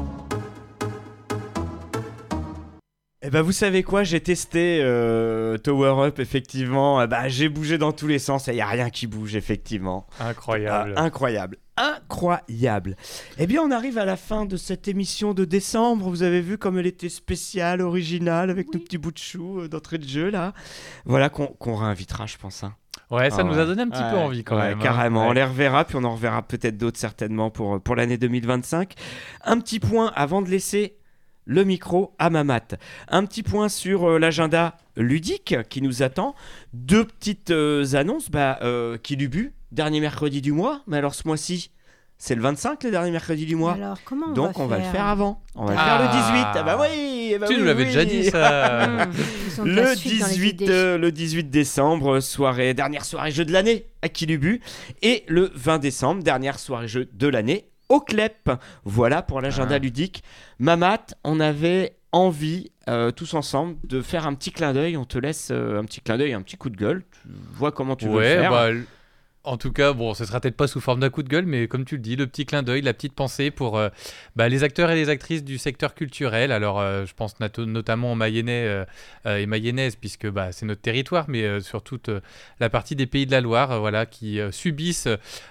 Speaker 1: Eh ben, vous savez quoi, j'ai testé Tower Up, effectivement. J'ai bougé dans tous les sens et il n'y a rien qui bouge, effectivement.
Speaker 3: Incroyable.
Speaker 1: Incroyable. Eh bien, on arrive à la fin de cette émission de décembre. Vous avez vu comme elle était spéciale, originale, avec nos petits bouts de chou d'entrée de jeu, là. Voilà, qu'on réinvitera, je pense. Hein.
Speaker 3: Ouais, ça nous a donné un petit peu envie quand même.
Speaker 1: Carrément,
Speaker 3: hein.
Speaker 1: on les reverra, puis on en reverra peut-être d'autres certainement pour l'année 2025. Un petit point avant de laisser le micro à Mamat. Un petit point sur l'agenda ludique qui nous attend. 2 petites annonces. Kilubu, dernier mercredi du mois. Mais alors ce mois-ci, c'est le 25, le dernier mercredi du mois.
Speaker 2: Alors comment
Speaker 1: Donc on va le faire avant. On va le faire le 18. Ah bah oui,
Speaker 3: tu nous l'avais déjà dit ça.
Speaker 1: Le 18 décembre, dernière soirée jeu de l'année à Kilubu. Et le 20 décembre, dernière soirée jeu de l'année au CLEP. Voilà pour l'agenda ludique. Mamat, on avait envie, tous ensemble, de faire un petit clin d'œil. On te laisse un petit clin d'œil, un petit coup de gueule. Tu vois comment tu veux le faire.
Speaker 3: En tout cas, bon, ce sera peut-être pas sous forme d'un coup de gueule, mais comme tu le dis, le petit clin d'œil, la petite pensée pour les acteurs et les actrices du secteur culturel. Alors, je pense notamment aux Mayennais et Mayennaises, puisque c'est notre territoire, mais sur toute la partie des Pays de la Loire, qui subissent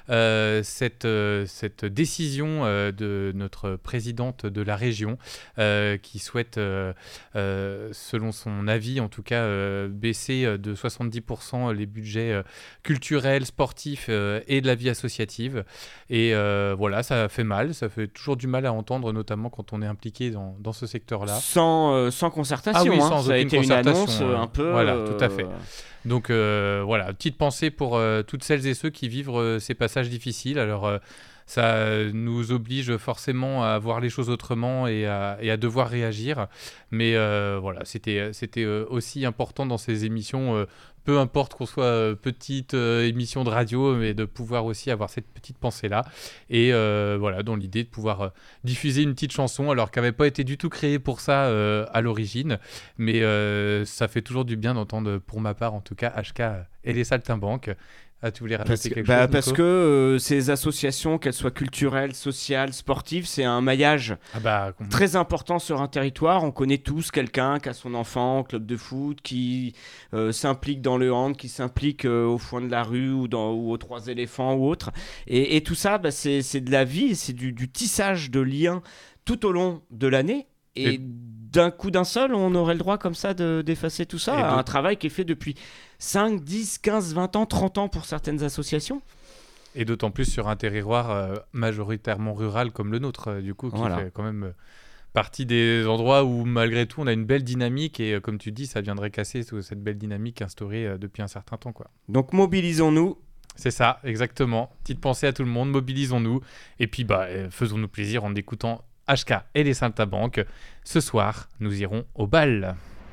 Speaker 3: cette décision de notre présidente de la région, qui souhaite, selon son avis en tout cas, baisser de 70% les budgets culturels, sportifs sportif et de la vie associative. Et voilà, ça fait mal, ça fait toujours du mal à entendre, notamment quand on est impliqué dans ce secteur-là.
Speaker 1: Sans concertation,
Speaker 3: Ah oui,
Speaker 1: hein.
Speaker 3: sans
Speaker 1: Ça a
Speaker 3: aucune
Speaker 1: été une
Speaker 3: concertation,
Speaker 1: annonce un peu...
Speaker 3: Voilà, tout à fait. Donc voilà, petite pensée pour toutes celles et ceux qui vivent ces passages difficiles. Alors ça nous oblige forcément à voir les choses autrement et à devoir réagir. Mais voilà, c'était aussi important dans ces émissions, peu importe qu'on soit petite émission de radio, mais de pouvoir aussi avoir cette petite pensée-là. Et voilà, dans l'idée de pouvoir diffuser une petite chanson, alors qu'elle n'avait pas été du tout créée pour ça à l'origine. Mais ça fait toujours du bien d'entendre, pour ma part en tout cas, HK et les Saltimbanques. Ah, tu voulais rajouter quelque chose,
Speaker 1: parce que ces associations, qu'elles soient culturelles, sociales, sportives, c'est un maillage très important sur un territoire. On connaît tous quelqu'un qui a son enfant au club de foot, qui s'implique dans le hand, qui s'implique au foin de la rue ou aux Trois éléphants ou autre. Et tout ça, c'est de la vie, c'est du tissage de liens tout au long de l'année. Et d'un coup d'un seul, on aurait le droit comme ça d'effacer tout ça. Un travail qui est fait depuis 5, 10, 15, 20 ans, 30 ans pour certaines associations.
Speaker 3: Et d'autant plus sur un territoire majoritairement rural comme le nôtre, du coup, qui fait quand même partie des endroits où malgré tout on a une belle dynamique. Et comme tu dis, ça viendrait casser cette belle dynamique instaurée depuis un certain temps, quoi.
Speaker 1: Donc mobilisons-nous.
Speaker 3: C'est ça, exactement. Petite pensée à tout le monde, mobilisons-nous. Et puis faisons-nous plaisir en écoutant HK et les Saltimbanques. Ce soir, nous irons au bal.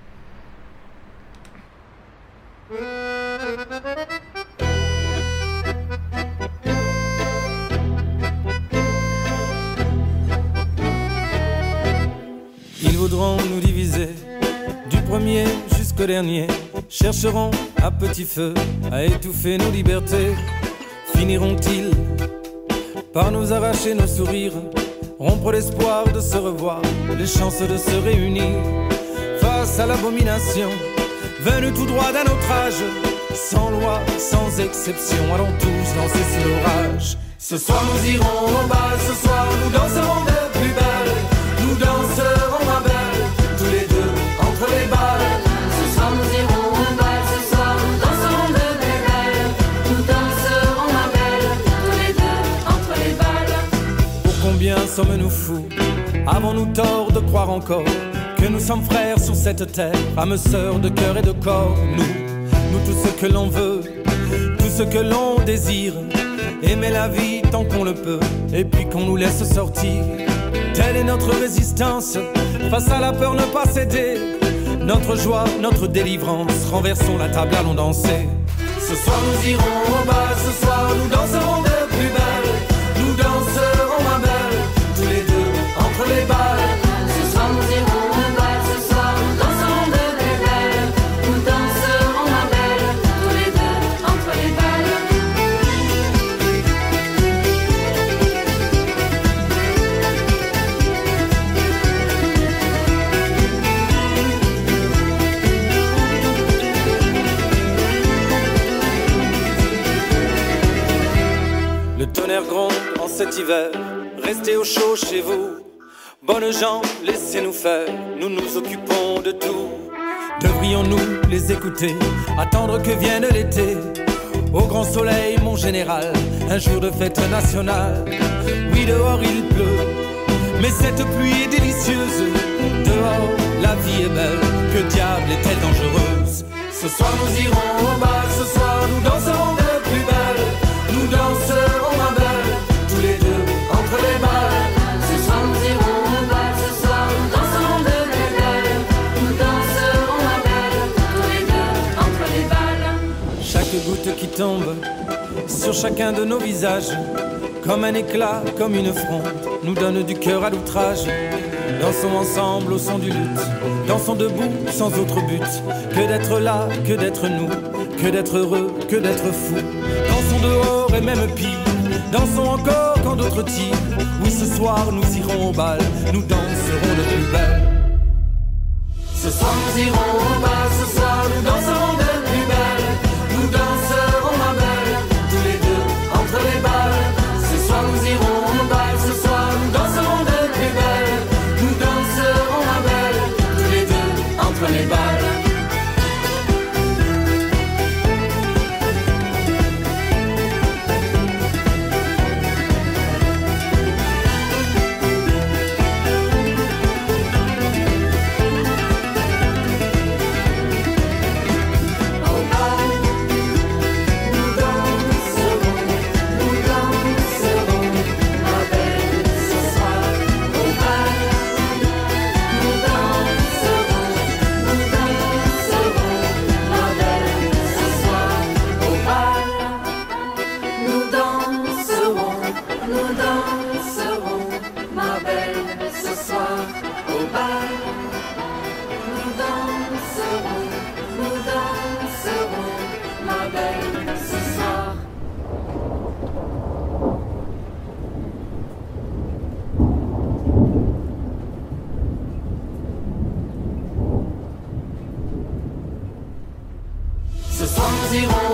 Speaker 11: Ils voudront nous diviser, du premier jusqu'au dernier, chercheront à petit feu à étouffer nos libertés. Finiront-ils par nous arracher nos sourires, rompre l'espoir de se revoir, les chances de se réunir face à l'abomination venue tout droit d'un autre âge, sans loi, sans exception, allons tous danser sous l'orage. Ce soir nous irons au bal, ce soir nous danserons de plus belle, nous danserons ma belle, tous les deux entre les balles.
Speaker 7: Ce soir nous irons au bal, ce soir nous danserons de plus belle, nous danserons ma belle, tous les deux entre les balles.
Speaker 11: Pour combien sommes-nous fous, avons-nous tort de croire encore que nous sommes frères sur cette terre, âmes sœurs de cœur et de corps. Nous tout ce que l'on veut, tout ce que l'on désire, aimer la vie tant qu'on le peut, et puis qu'on nous laisse sortir. Telle est notre résistance, face à la peur ne pas céder. Notre joie, notre délivrance, renversons la table, allons danser. Ce soir nous irons au bal, ce soir nous danserons de plus belle, nous danserons ma belle, tous les deux entre les balles.
Speaker 7: Ce soir nous irons au bal, ce soir nous danserons de plus belle, nous danserons ma belle, tous les deux entre les balles.
Speaker 11: Le tonnerre gronde en cet hiver, restez au chaud chez vous. Bonnes gens, laissez-nous faire, nous nous occupons de tout. Devrions-nous les écouter, attendre que vienne l'été? Au grand soleil, mon général, un jour de fête nationale. Oui, dehors il pleut, mais cette pluie est délicieuse. Dehors, la vie est belle, que diable est-elle dangereuse? Ce soir nous irons au bal, ce soir nous danserons de plus belle, nous danserons ma belle, tous les deux entre les balles.
Speaker 7: Ce soir nous irons au bal, ce soir nous danserons de plus belle, nous danserons ma belle, tous les deux entre les balles.
Speaker 11: Chaque goutte qui tombe sur chacun de nos visages, comme un éclat, comme une fronde, nous donne du cœur à l'outrage. Dansons ensemble au son du luth, dansons debout sans autre but que d'être là, que d'être nous, que d'être heureux, que d'être fou. Dansons dehors et même pire, dansons encore quand d'autres tirent. Oui, ce soir nous irons au bal, nous danserons de plus belle.
Speaker 7: Ce soir nous irons au bal, ce soir nous danserons de plus belle, nous danserons ma belle, tous les deux entre les balles. Ce soir nous irons au bal, ce soir nous danserons de plus belle, nous danserons ma belle, tous les deux entre les balles. iront